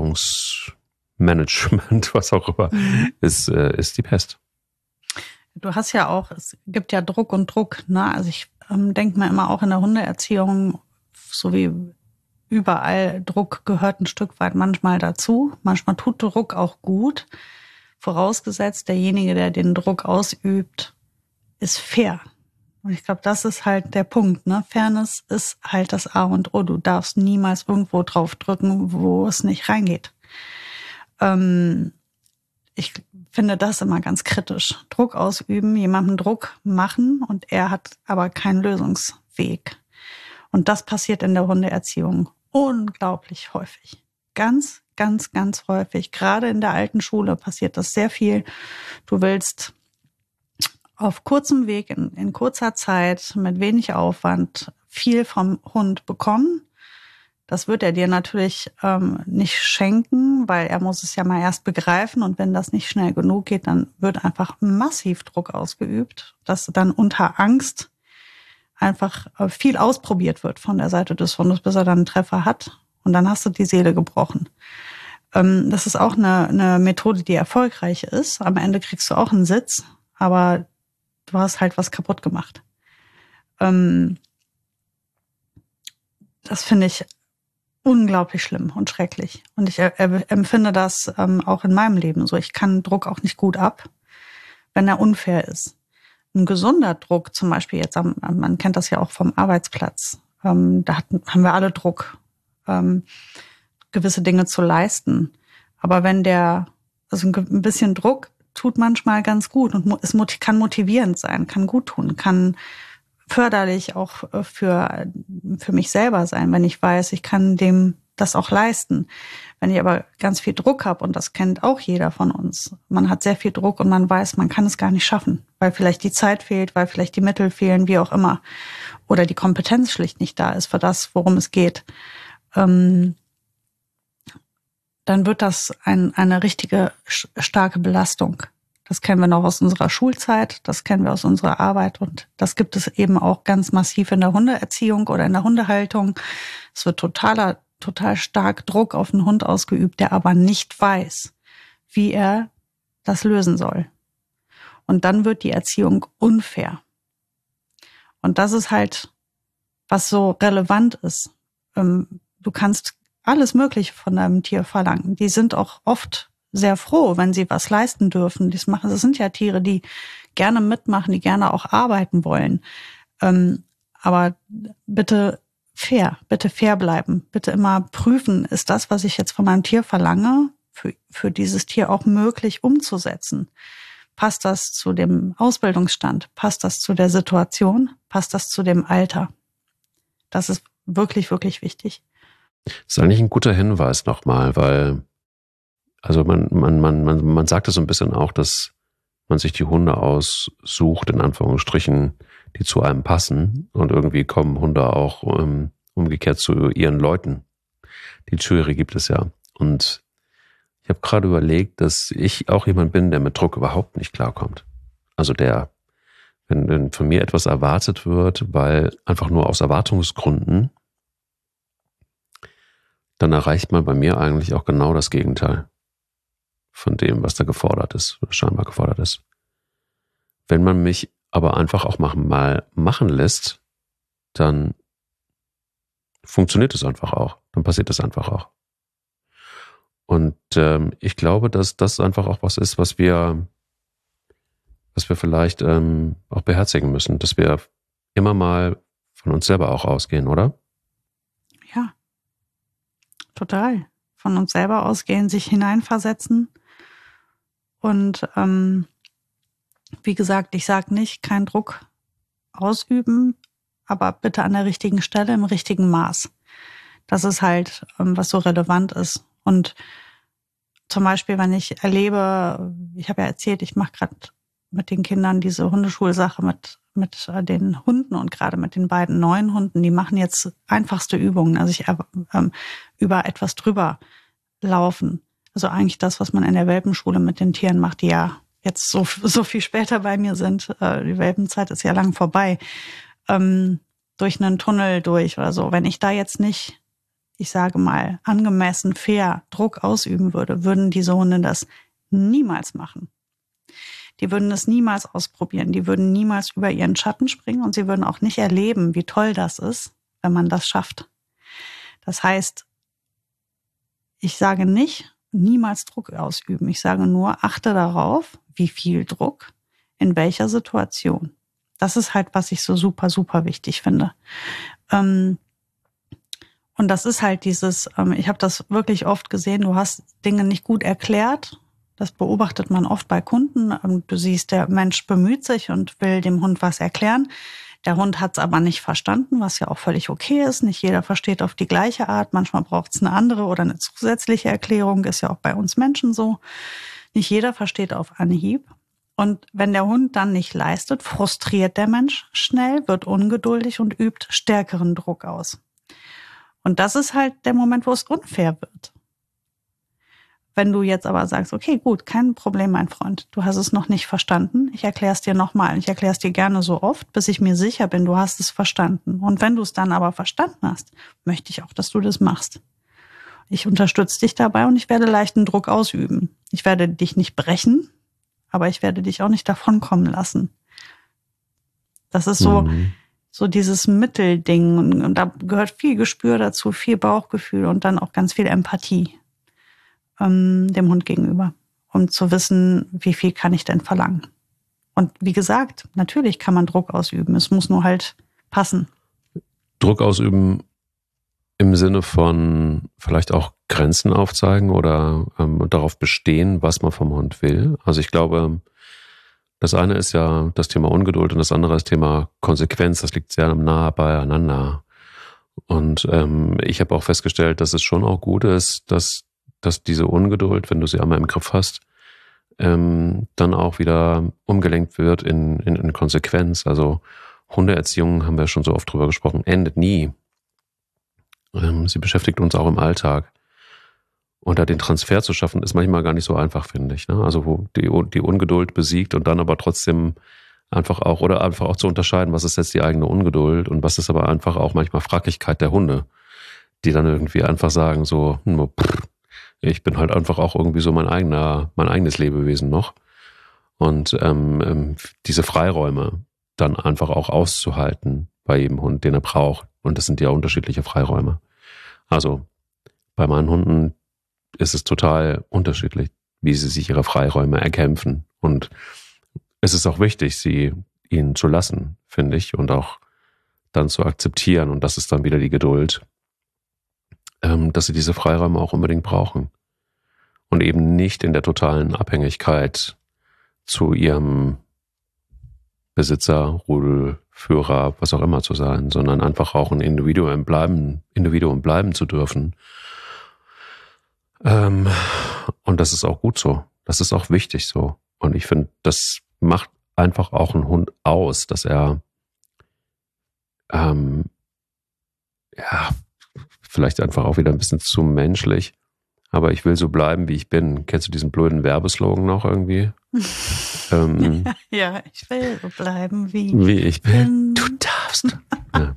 Forderungsmanagement, was auch immer, mhm. ist, äh, ist die Pest. Du hast ja auch, es gibt ja Druck und Druck, ne? Also ich ähm, denke mir immer auch in der Hundeerziehung, so wie überall, Druck gehört ein Stück weit manchmal dazu. Manchmal tut Druck auch gut. Vorausgesetzt, derjenige, der den Druck ausübt, ist fair. Und ich glaube, das ist halt der Punkt, ne? Fairness ist halt das A und O. Du darfst niemals irgendwo drauf drücken, wo es nicht reingeht. Ähm, ich finde das immer ganz kritisch. Druck ausüben, jemandem Druck machen und er hat aber keinen Lösungsweg. Und das passiert in der Hundeerziehung unglaublich häufig. Ganz, ganz, ganz häufig. Gerade in der alten Schule passiert das sehr viel. Du willst auf kurzem Weg, in, in kurzer Zeit, mit wenig Aufwand, viel vom Hund bekommen. Das wird er dir natürlich ähm, nicht schenken, weil er muss es ja mal erst begreifen. Und wenn das nicht schnell genug geht, dann wird einfach massiv Druck ausgeübt, dass dann unter Angst einfach viel ausprobiert wird von der Seite des Hundes, bis er dann einen Treffer hat. Und dann hast du die Seele gebrochen. Ähm, das ist auch eine, eine Methode, die erfolgreich ist. Am Ende kriegst du auch einen Sitz, aber du hast halt was kaputt gemacht. Ähm, das finde ich unglaublich schlimm und schrecklich. Und ich er, empfinde das ähm, auch in meinem Leben so. Ich kann Druck auch nicht gut ab, wenn er unfair ist. Ein gesunder Druck, zum Beispiel jetzt, am, man kennt das ja auch vom Arbeitsplatz. Ähm, da hatten, haben wir alle Druck, ähm, gewisse Dinge zu leisten. Aber wenn der, also ein bisschen Druck tut manchmal ganz gut und es kann motivierend sein, kann gut tun, kann förderlich auch für, für mich selber sein, wenn ich weiß, ich kann dem das auch leisten. Wenn ich aber ganz viel Druck habe, und das kennt auch jeder von uns, man hat sehr viel Druck und man weiß, man kann es gar nicht schaffen, weil vielleicht die Zeit fehlt, weil vielleicht die Mittel fehlen, wie auch immer, oder die Kompetenz schlicht nicht da ist für das, worum es geht, ähm, dann wird das ein, eine richtige starke Belastung. Das kennen wir noch aus unserer Schulzeit, das kennen wir aus unserer Arbeit und das gibt es eben auch ganz massiv in der Hundeerziehung oder in der Hundehaltung. Es wird totaler, total stark Druck auf den Hund ausgeübt, der aber nicht weiß, wie er das lösen soll. Und dann wird die Erziehung unfair. Und das ist halt, was so relevant ist. Du kannst alles Mögliche von deinem Tier verlangen. Die sind auch oft sehr froh, wenn sie was leisten dürfen. Das machen, das sind ja Tiere, die gerne mitmachen, die gerne auch arbeiten wollen. Ähm, aber bitte fair, bitte fair bleiben. Bitte immer prüfen, ist das, was ich jetzt von meinem Tier verlange, für, für dieses Tier auch möglich umzusetzen? Passt das zu dem Ausbildungsstand? Passt das zu der Situation? Passt das zu dem Alter? Das ist wirklich, wirklich wichtig. Das ist eigentlich ein guter Hinweis nochmal, weil also man, man, man, man, man sagt es so ein bisschen auch, dass man sich die Hunde aussucht, in Anführungsstrichen, die zu einem passen. Und irgendwie kommen Hunde auch um, umgekehrt zu ihren Leuten. Die Tiere gibt es ja. Und ich habe gerade überlegt, dass ich auch jemand bin, der mit Druck überhaupt nicht klarkommt. Also der, wenn, wenn von mir etwas erwartet wird, weil einfach nur aus Erwartungsgründen, dann erreicht man bei mir eigentlich auch genau das Gegenteil von dem, was da gefordert ist, oder scheinbar gefordert ist. Wenn man mich aber einfach auch machen, mal machen lässt, dann funktioniert es einfach auch. Dann passiert es einfach auch. Und ähm, ich glaube, dass das einfach auch was ist, was wir, was wir vielleicht ähm, auch beherzigen müssen, dass wir immer mal von uns selber auch ausgehen, oder? Ja, total. Von uns selber ausgehen, sich hineinversetzen. Und ähm, wie gesagt, ich sage nicht, kein Druck ausüben, aber bitte an der richtigen Stelle, im richtigen Maß. Das ist halt, ähm, was so relevant ist. Und zum Beispiel, wenn ich erlebe, ich habe ja erzählt, ich mache gerade mit den Kindern diese Hundeschulsache mit mit den Hunden und gerade mit den beiden neuen Hunden, die machen jetzt einfachste Übungen, also ich ähm, über etwas drüber laufen. Also eigentlich das, was man in der Welpenschule mit den Tieren macht, die ja jetzt so so viel später bei mir sind. Äh, die Welpenzeit ist ja lang vorbei. Ähm, durch einen Tunnel durch oder so. Wenn ich da jetzt nicht, ich sage mal, angemessen fair Druck ausüben würde, würden diese Hunde das niemals machen. Die würden es niemals ausprobieren. Die würden niemals über ihren Schatten springen und sie würden auch nicht erleben, wie toll das ist, wenn man das schafft. Das heißt, ich sage nicht, niemals Druck ausüben. Ich sage nur, achte darauf, wie viel Druck, in welcher Situation. Das ist halt, was ich so super, super wichtig finde. Ähm, und das ist halt dieses, ähm, ich habe das wirklich oft gesehen, du hast Dinge nicht gut erklärt. Das beobachtet man oft bei Kunden. Du siehst, der Mensch bemüht sich und will dem Hund was erklären. Der Hund hat es aber nicht verstanden, was ja auch völlig okay ist. Nicht jeder versteht auf die gleiche Art. Manchmal braucht es eine andere oder eine zusätzliche Erklärung. Ist ja auch bei uns Menschen so. Nicht jeder versteht auf Anhieb. Und wenn der Hund dann nicht leistet, frustriert der Mensch schnell, wird ungeduldig und übt stärkeren Druck aus. Und das ist halt der Moment, wo es unfair wird. Wenn du jetzt aber sagst, okay, gut, kein Problem, mein Freund, du hast es noch nicht verstanden, ich erkläre es dir nochmal, ich erkläre es dir gerne so oft, bis ich mir sicher bin, du hast es verstanden. Und wenn du es dann aber verstanden hast, möchte ich auch, dass du das machst. Ich unterstütze dich dabei und ich werde leichten Druck ausüben. Ich werde dich nicht brechen, aber ich werde dich auch nicht davonkommen lassen. Das ist so, mhm. so dieses Mittelding. Und da gehört viel Gespür dazu, viel Bauchgefühl und dann auch ganz viel Empathie. Dem Hund gegenüber, um zu wissen, wie viel kann ich denn verlangen. Und wie gesagt, natürlich kann man Druck ausüben, es muss nur halt passen. Druck ausüben im Sinne von vielleicht auch Grenzen aufzeigen oder ähm, darauf bestehen, was man vom Hund will. Also ich glaube, das eine ist ja das Thema Ungeduld und das andere ist das Thema Konsequenz. Das liegt sehr nah beieinander. Und ähm, ich habe auch festgestellt, dass es schon auch gut ist, dass, dass diese Ungeduld, wenn du sie einmal im Griff hast, ähm, dann auch wieder umgelenkt wird in, in, in Konsequenz. Also Hundeerziehung, haben wir schon so oft drüber gesprochen, endet nie. Ähm, sie beschäftigt uns auch im Alltag. Und da den Transfer zu schaffen, ist manchmal gar nicht so einfach, finde ich. Ne? Also wo die, die Ungeduld besiegt und dann aber trotzdem einfach auch, oder einfach auch zu unterscheiden, was ist jetzt die eigene Ungeduld und was ist aber einfach auch manchmal Frackigkeit der Hunde, die dann irgendwie einfach sagen so, hm, pff, ich bin halt einfach auch irgendwie so mein eigener, mein eigenes Lebewesen noch. Und ähm, diese Freiräume dann einfach auch auszuhalten bei jedem Hund, den er braucht. Und das sind ja unterschiedliche Freiräume. Also bei meinen Hunden ist es total unterschiedlich, wie sie sich ihre Freiräume erkämpfen. Und es ist auch wichtig, sie ihnen zu lassen, finde ich, und auch dann zu akzeptieren. Und das ist dann wieder die Geduld, ähm, dass sie diese Freiräume auch unbedingt brauchen. Und eben nicht in der totalen Abhängigkeit zu ihrem Besitzer, Rudelführer, was auch immer zu sein, sondern einfach auch ein Individuum bleiben, Individuum bleiben zu dürfen. Ähm, und das ist auch gut so. Das ist auch wichtig so. Und ich finde, das macht einfach auch einen Hund aus, dass er ähm, ja, vielleicht einfach auch wieder ein bisschen zu menschlich, aber ich will so bleiben, wie ich bin. Kennst du diesen blöden Werbeslogan noch irgendwie? ähm, ja, ich will so bleiben, wie, wie ich bin. Du darfst. Ja.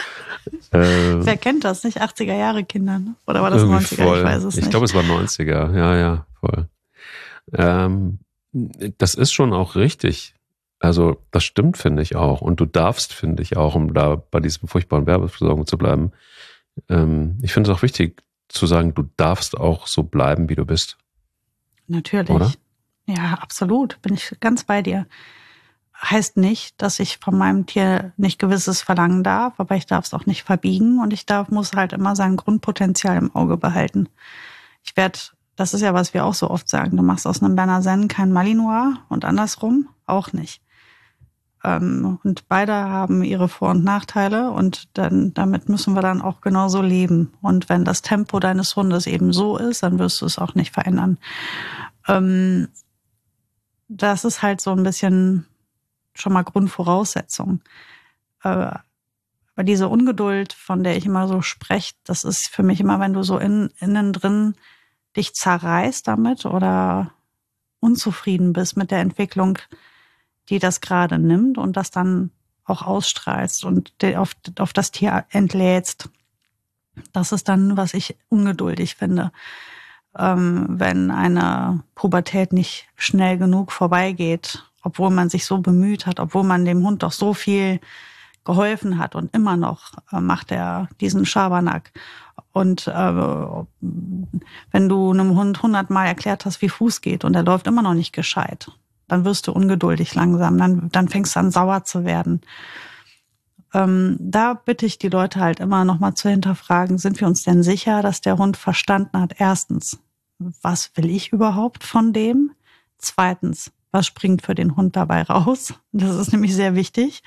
Äh, Wer kennt das, nicht? achtziger Jahre Kinder, ne? Oder war das neunziger? Voll. Ich weiß es ich nicht. Ich glaube, es war neunziger. Ja, ja, voll. Ähm, das ist schon auch richtig. Also das stimmt, finde ich auch. Und du darfst, finde ich auch, um da bei diesem furchtbaren Werbeslogan zu bleiben, ähm, ich finde es auch wichtig zu sagen, du darfst auch so bleiben, wie du bist. Natürlich. Oder? Ja, absolut. Bin ich ganz bei dir. Heißt nicht, dass ich von meinem Tier nicht Gewisses verlangen darf, aber ich darf es auch nicht verbiegen und ich darf, muss halt immer sein Grundpotenzial im Auge behalten. Ich werde, das ist ja, was wir auch so oft sagen, du machst aus einem Berner Sennen kein Malinois und andersrum auch nicht. Ähm, und beide haben ihre Vor- und Nachteile und dann, damit müssen wir dann auch genauso leben. Und wenn das Tempo deines Hundes eben so ist, dann wirst du es auch nicht verändern. Ähm, das ist halt so ein bisschen schon mal Grundvoraussetzung. Äh, aber diese Ungeduld, von der ich immer so spreche, das ist für mich immer, wenn du so in, innen drin dich zerreißt damit oder unzufrieden bist mit der Entwicklung, die das gerade nimmt und das dann auch ausstrahlst und auf, auf das Tier entlädst. Das ist dann, was ich ungeduldig finde. Ähm, wenn eine Pubertät nicht schnell genug vorbeigeht, obwohl man sich so bemüht hat, obwohl man dem Hund doch so viel geholfen hat und immer noch äh, macht er diesen Schabernack. Und äh, wenn du einem Hund hundertmal erklärt hast, wie Fuß geht und er läuft immer noch nicht gescheit, dann wirst du ungeduldig langsam, dann, dann fängst du an sauer zu werden. Ähm, da bitte ich die Leute halt immer nochmal zu hinterfragen, sind wir uns denn sicher, dass der Hund verstanden hat? Erstens, was will ich überhaupt von dem? Zweitens, was springt für den Hund dabei raus? Das ist nämlich sehr wichtig.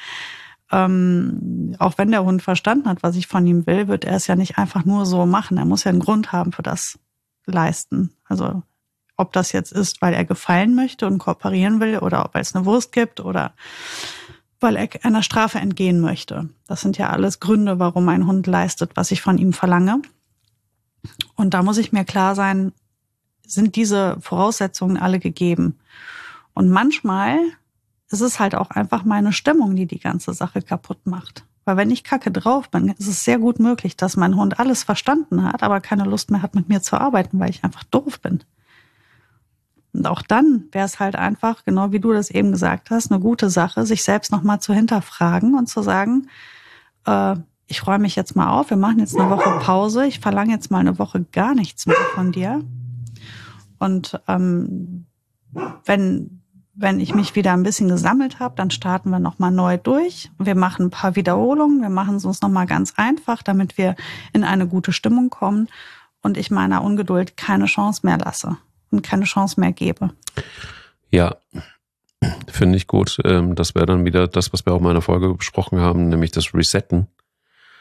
Ähm, auch wenn der Hund verstanden hat, was ich von ihm will, wird er es ja nicht einfach nur so machen. Er muss ja einen Grund haben für das Leisten. Also ob das jetzt ist, weil er gefallen möchte und kooperieren will oder ob es eine Wurst gibt oder weil er einer Strafe entgehen möchte. Das sind ja alles Gründe, warum ein Hund leistet, was ich von ihm verlange. Und da muss ich mir klar sein, sind diese Voraussetzungen alle gegeben. Und manchmal ist es halt auch einfach meine Stimmung, die die ganze Sache kaputt macht. Weil wenn ich kacke drauf bin, ist es sehr gut möglich, dass mein Hund alles verstanden hat, aber keine Lust mehr hat, mit mir zu arbeiten, weil ich einfach doof bin. Und auch dann wäre es halt einfach, genau wie du das eben gesagt hast, eine gute Sache, sich selbst nochmal zu hinterfragen und zu sagen, äh, ich räume mich jetzt mal auf, wir machen jetzt eine Woche Pause, ich verlange jetzt mal eine Woche gar nichts mehr von dir. Und ähm, wenn, wenn ich mich wieder ein bisschen gesammelt habe, dann starten wir nochmal neu durch. Wir machen ein paar Wiederholungen, wir machen es uns nochmal ganz einfach, damit wir in eine gute Stimmung kommen und ich meiner Ungeduld keine Chance mehr lasse. Und keine Chance mehr gebe. Ja, finde ich gut. Das wäre dann wieder das, was wir auch in meiner Folge besprochen haben, nämlich das Resetten.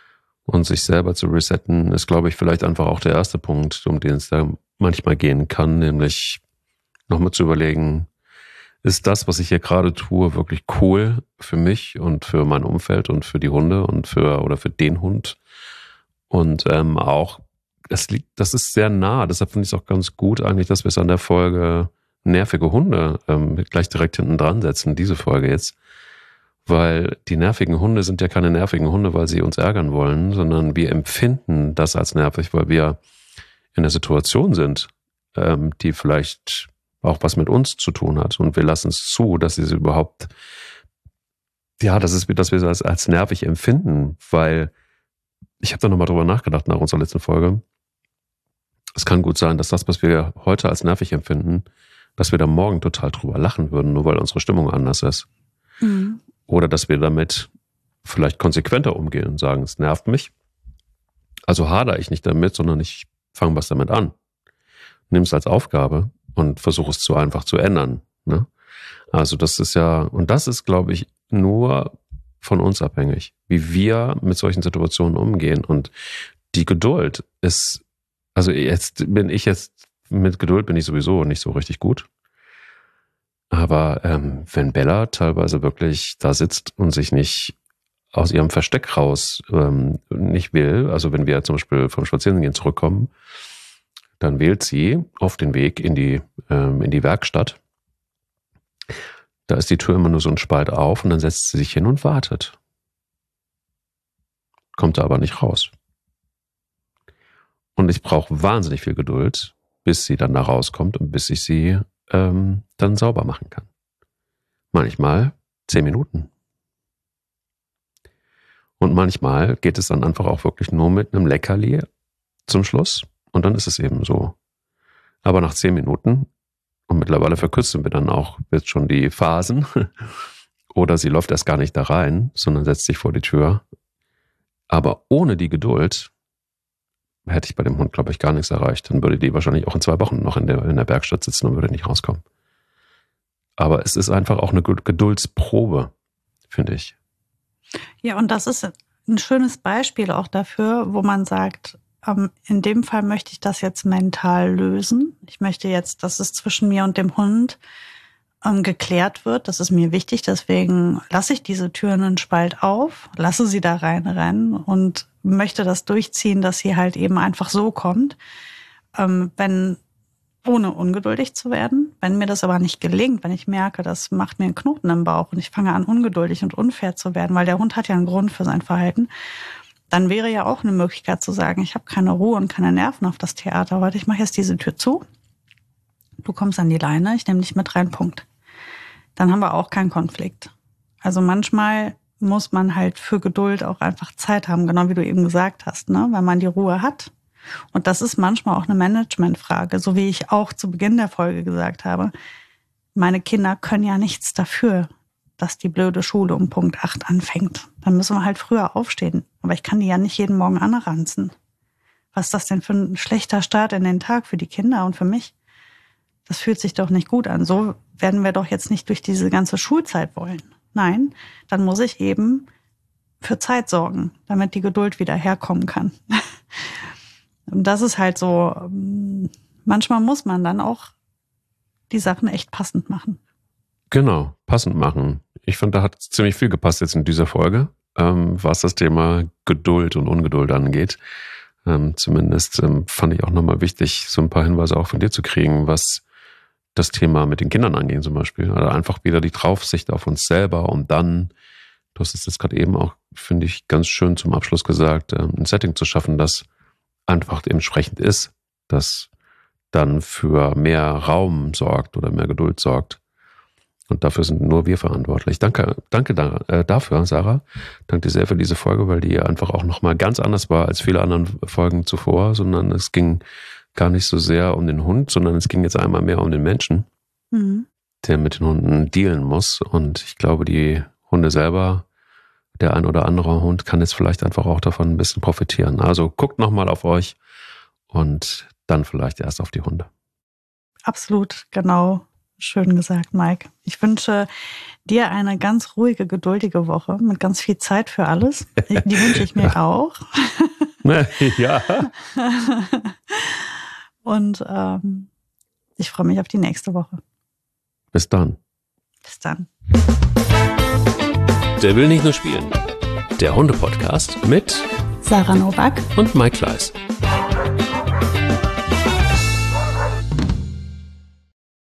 Und sich selber zu resetten, ist, glaube ich, vielleicht einfach auch der erste Punkt, um den es da manchmal gehen kann, nämlich nochmal zu überlegen, ist das, was ich hier gerade tue, wirklich cool für mich und für mein Umfeld und für die Hunde und für oder für den Hund? Und ähm, auch, es liegt, das ist sehr nah, deshalb finde ich es auch ganz gut eigentlich, dass wir es an der Folge nervige Hunde ähm, gleich direkt hinten dran setzen, diese Folge jetzt. Weil die nervigen Hunde sind ja keine nervigen Hunde, weil sie uns ärgern wollen, sondern wir empfinden das als nervig, weil wir in der Situation sind, ähm, die vielleicht auch was mit uns zu tun hat. Und wir lassen es zu, dass sie überhaupt, ja, das ist, dass wir das als, als nervig empfinden, weil ich habe da nochmal drüber nachgedacht nach unserer letzten Folge. Es kann gut sein, dass das, was wir heute als nervig empfinden, dass wir da morgen total drüber lachen würden, nur weil unsere Stimmung anders ist. Mhm. Oder dass wir damit vielleicht konsequenter umgehen und sagen, es nervt mich. Also hadere ich nicht damit, sondern ich fange was damit an. Nimm es als Aufgabe und versuche es zu einfach zu ändern. Ne? Also das ist ja, und das ist, glaube ich, nur von uns abhängig, wie wir mit solchen Situationen umgehen. Und die Geduld ist, also jetzt bin ich jetzt, mit Geduld bin ich sowieso nicht so richtig gut. Aber ähm, wenn Bella teilweise wirklich da sitzt und sich nicht aus ihrem Versteck raus ähm, nicht will, also wenn wir zum Beispiel vom Spazierengehen zurückkommen, dann wählt sie auf den Weg in die, ähm, in die Werkstatt. Da ist die Tür immer nur so ein Spalt auf und dann setzt sie sich hin und wartet. Kommt da aber nicht raus. Und ich brauche wahnsinnig viel Geduld, bis sie dann da rauskommt und bis ich sie ähm, dann sauber machen kann. Manchmal zehn Minuten. Und manchmal geht es dann einfach auch wirklich nur mit einem Leckerli zum Schluss. Und dann ist es eben so. Aber nach zehn Minuten, und mittlerweile verkürzen wir dann auch jetzt schon die Phasen, oder sie läuft erst gar nicht da rein, sondern setzt sich vor die Tür. Aber ohne die Geduld hätte ich bei dem Hund, glaube ich, gar nichts erreicht. Dann würde die wahrscheinlich auch in zwei Wochen noch in der, in der Werkstatt sitzen und würde nicht rauskommen. Aber es ist einfach auch eine Geduldsprobe, finde ich. Ja, und das ist ein schönes Beispiel auch dafür, wo man sagt, ähm, in dem Fall möchte ich das jetzt mental lösen. Ich möchte jetzt, dass es zwischen mir und dem Hund ähm, geklärt wird. Das ist mir wichtig. Deswegen lasse ich diese Türen einen Spalt auf, lasse sie da reinrennen und möchte das durchziehen, dass sie halt eben einfach so kommt. Ähm, wenn ohne ungeduldig zu werden. Wenn mir das aber nicht gelingt, wenn ich merke, das macht mir einen Knoten im Bauch und ich fange an, ungeduldig und unfair zu werden, weil der Hund hat ja einen Grund für sein Verhalten, dann wäre ja auch eine Möglichkeit zu sagen, ich habe keine Ruhe und keine Nerven auf das Theater, heute ich mache jetzt diese Tür zu, du kommst an die Leine, ich nehme dich mit rein, Punkt. Dann haben wir auch keinen Konflikt. Also manchmal muss man halt für Geduld auch einfach Zeit haben, genau wie du eben gesagt hast, ne? Wenn man die Ruhe hat. Und das ist manchmal auch eine Managementfrage, so wie ich auch zu Beginn der Folge gesagt habe. Meine Kinder können ja nichts dafür, dass die blöde Schule um Punkt acht anfängt. Dann müssen wir halt früher aufstehen. Aber ich kann die ja nicht jeden Morgen anranzen. Was ist das denn für ein schlechter Start in den Tag für die Kinder und für mich? Das fühlt sich doch nicht gut an. So werden wir doch jetzt nicht durch diese ganze Schulzeit wollen. Nein, dann muss ich eben für Zeit sorgen, damit die Geduld wieder herkommen kann. Und das ist halt so, manchmal muss man dann auch die Sachen echt passend machen. Genau, passend machen. Ich fand, da hat ziemlich viel gepasst jetzt in dieser Folge, ähm, was das Thema Geduld und Ungeduld angeht. Ähm, zumindest ähm, fand ich auch nochmal wichtig, so ein paar Hinweise auch von dir zu kriegen, was das Thema mit den Kindern angeht zum Beispiel. Also einfach wieder die Draufsicht auf uns selber und dann, du hast es jetzt gerade eben auch, finde ich, ganz schön zum Abschluss gesagt, ähm, ein Setting zu schaffen, das einfach entsprechend ist, das dann für mehr Raum sorgt oder mehr Geduld sorgt. Und dafür sind nur wir verantwortlich. Danke, danke da, äh, dafür, Sarah. Danke dir sehr für diese Folge, weil die einfach auch nochmal ganz anders war als viele anderen Folgen zuvor, sondern es ging gar nicht so sehr um den Hund, sondern es ging jetzt einmal mehr um den Menschen, mhm. der mit den Hunden dealen muss. Und ich glaube, die Hunde selber, der ein oder andere Hund kann jetzt vielleicht einfach auch davon ein bisschen profitieren. Also guckt nochmal auf euch und dann vielleicht erst auf die Hunde. Absolut, genau. schön gesagt, Mike. Ich wünsche dir eine ganz ruhige, geduldige Woche mit ganz viel Zeit für alles. Die wünsche ich mir auch. Ja. Und ähm, ich freue mich auf die nächste Woche. Bis dann. Bis dann. Der will nicht nur spielen. Der Hunde-Podcast mit Sarah Novak und Mike Kleiss.